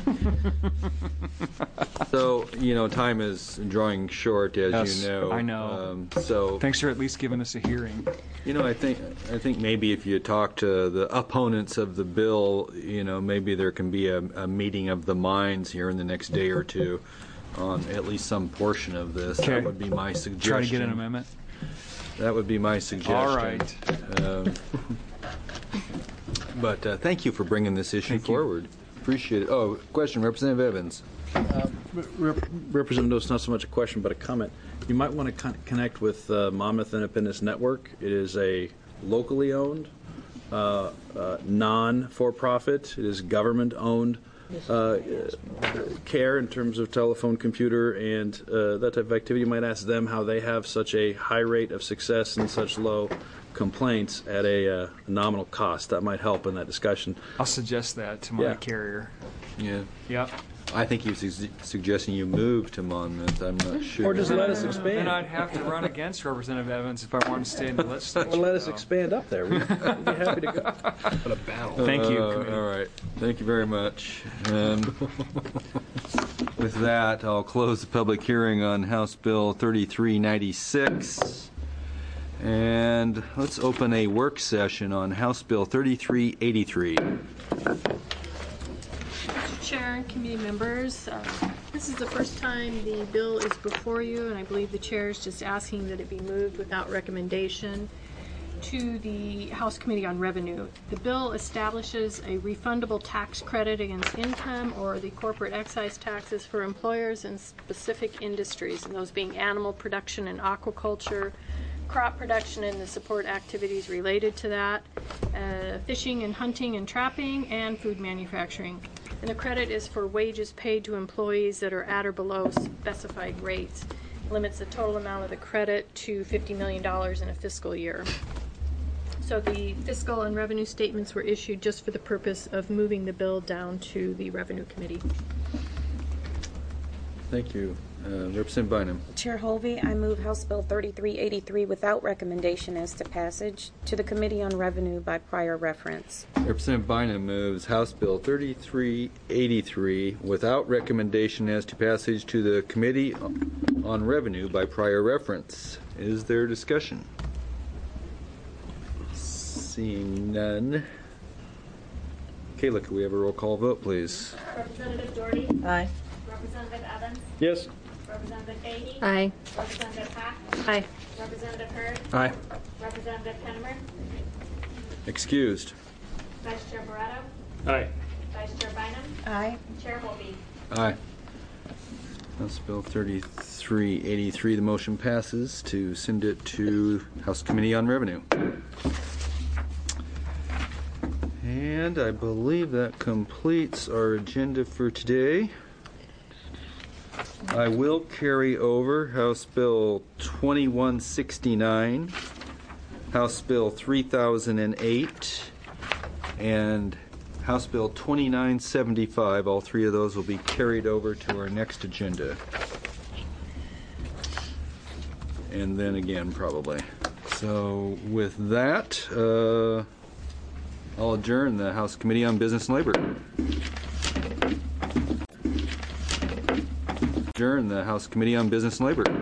Speaker 2: so, time is drawing short, as you know.
Speaker 10: I know.
Speaker 2: So
Speaker 10: thanks for at least giving us a hearing.
Speaker 2: I think maybe if you talk to the opponents of the bill, maybe there can be a meeting of the minds here in the next day or two on at least some portion of this.
Speaker 10: Okay.
Speaker 2: That would be my suggestion.
Speaker 10: Try to get an amendment.
Speaker 2: That would be my suggestion.
Speaker 10: All right.
Speaker 2: But thank you for bringing this issue forward. Appreciate it. Oh, question, Representative Evans.
Speaker 19: Representative, it's not so much a question but a comment. You might want to connect with Monmouth Independence Network. It is a locally owned, non-for-profit. It is government-owned care in terms of telephone, computer, and that type of activity. You might ask them how they have such a high rate of success and such low complaints at a nominal cost. That might help in that discussion.
Speaker 10: I'll suggest that to my carrier.
Speaker 2: Yeah.
Speaker 10: Yep.
Speaker 2: I think he was suggesting you move to Monmouth. I'm not sure.
Speaker 19: Or just let us expand.
Speaker 10: Then I'd have to run against Representative Evans if I wanted to stay in the legislature.
Speaker 19: Or let us expand up there. We'd be happy to go.
Speaker 2: What a battle.
Speaker 10: Thank you.
Speaker 2: All right. Thank you very much. With that, I'll close the public hearing on House Bill 3396. And let's open a work session on House Bill 3383.
Speaker 3: Chair and committee members, this is the first time the bill is before you, and I believe the chair is just asking that it be moved without recommendation to the House Committee on Revenue. The bill establishes a refundable tax credit against income or the corporate excise taxes for employers in specific industries, and those being animal production and aquaculture, crop production and the support activities related to that, fishing and hunting and trapping, and food manufacturing. And the credit is for wages paid to employees that are at or below specified rates. Limits the total amount of the credit to $50 million in a fiscal year. So the fiscal and revenue statements were issued just for the purpose of moving the bill down to the Revenue Committee.
Speaker 2: Thank you. Representative Bynum.
Speaker 9: Chair Holvey, I move House Bill 3383 without recommendation as to passage to the Committee on Revenue by prior reference.
Speaker 2: Representative Bynum moves House Bill 3383 without recommendation as to passage to the Committee on Revenue by prior reference. Is there discussion? Seeing none. Kayla, could we have a roll call vote, please?
Speaker 11: Representative Doherty?
Speaker 1: Aye.
Speaker 11: Representative Evans?
Speaker 19: Yes.
Speaker 11: Representative Fahey?
Speaker 15: Aye.
Speaker 11: Representative Hack?
Speaker 1: Aye.
Speaker 11: Representative Hurd?
Speaker 8: Aye.
Speaker 11: Representative Pennimer?
Speaker 2: Excused.
Speaker 11: Vice Chair Barretto?
Speaker 7: Aye.
Speaker 11: Vice Chair Bynum?
Speaker 9: Aye.
Speaker 11: Chair Holvey?
Speaker 2: Aye. House Bill 3383, the motion passes to send it to House Committee on Revenue. And I believe that completes our agenda for today. I will carry over House Bill 2169, House Bill 3008, and House Bill 2975. All three of those will be carried over to our next agenda. And then again, probably. So with that, I'll adjourn the House Committee on Business and Labor. Adjourn the House Committee on Business and Labor.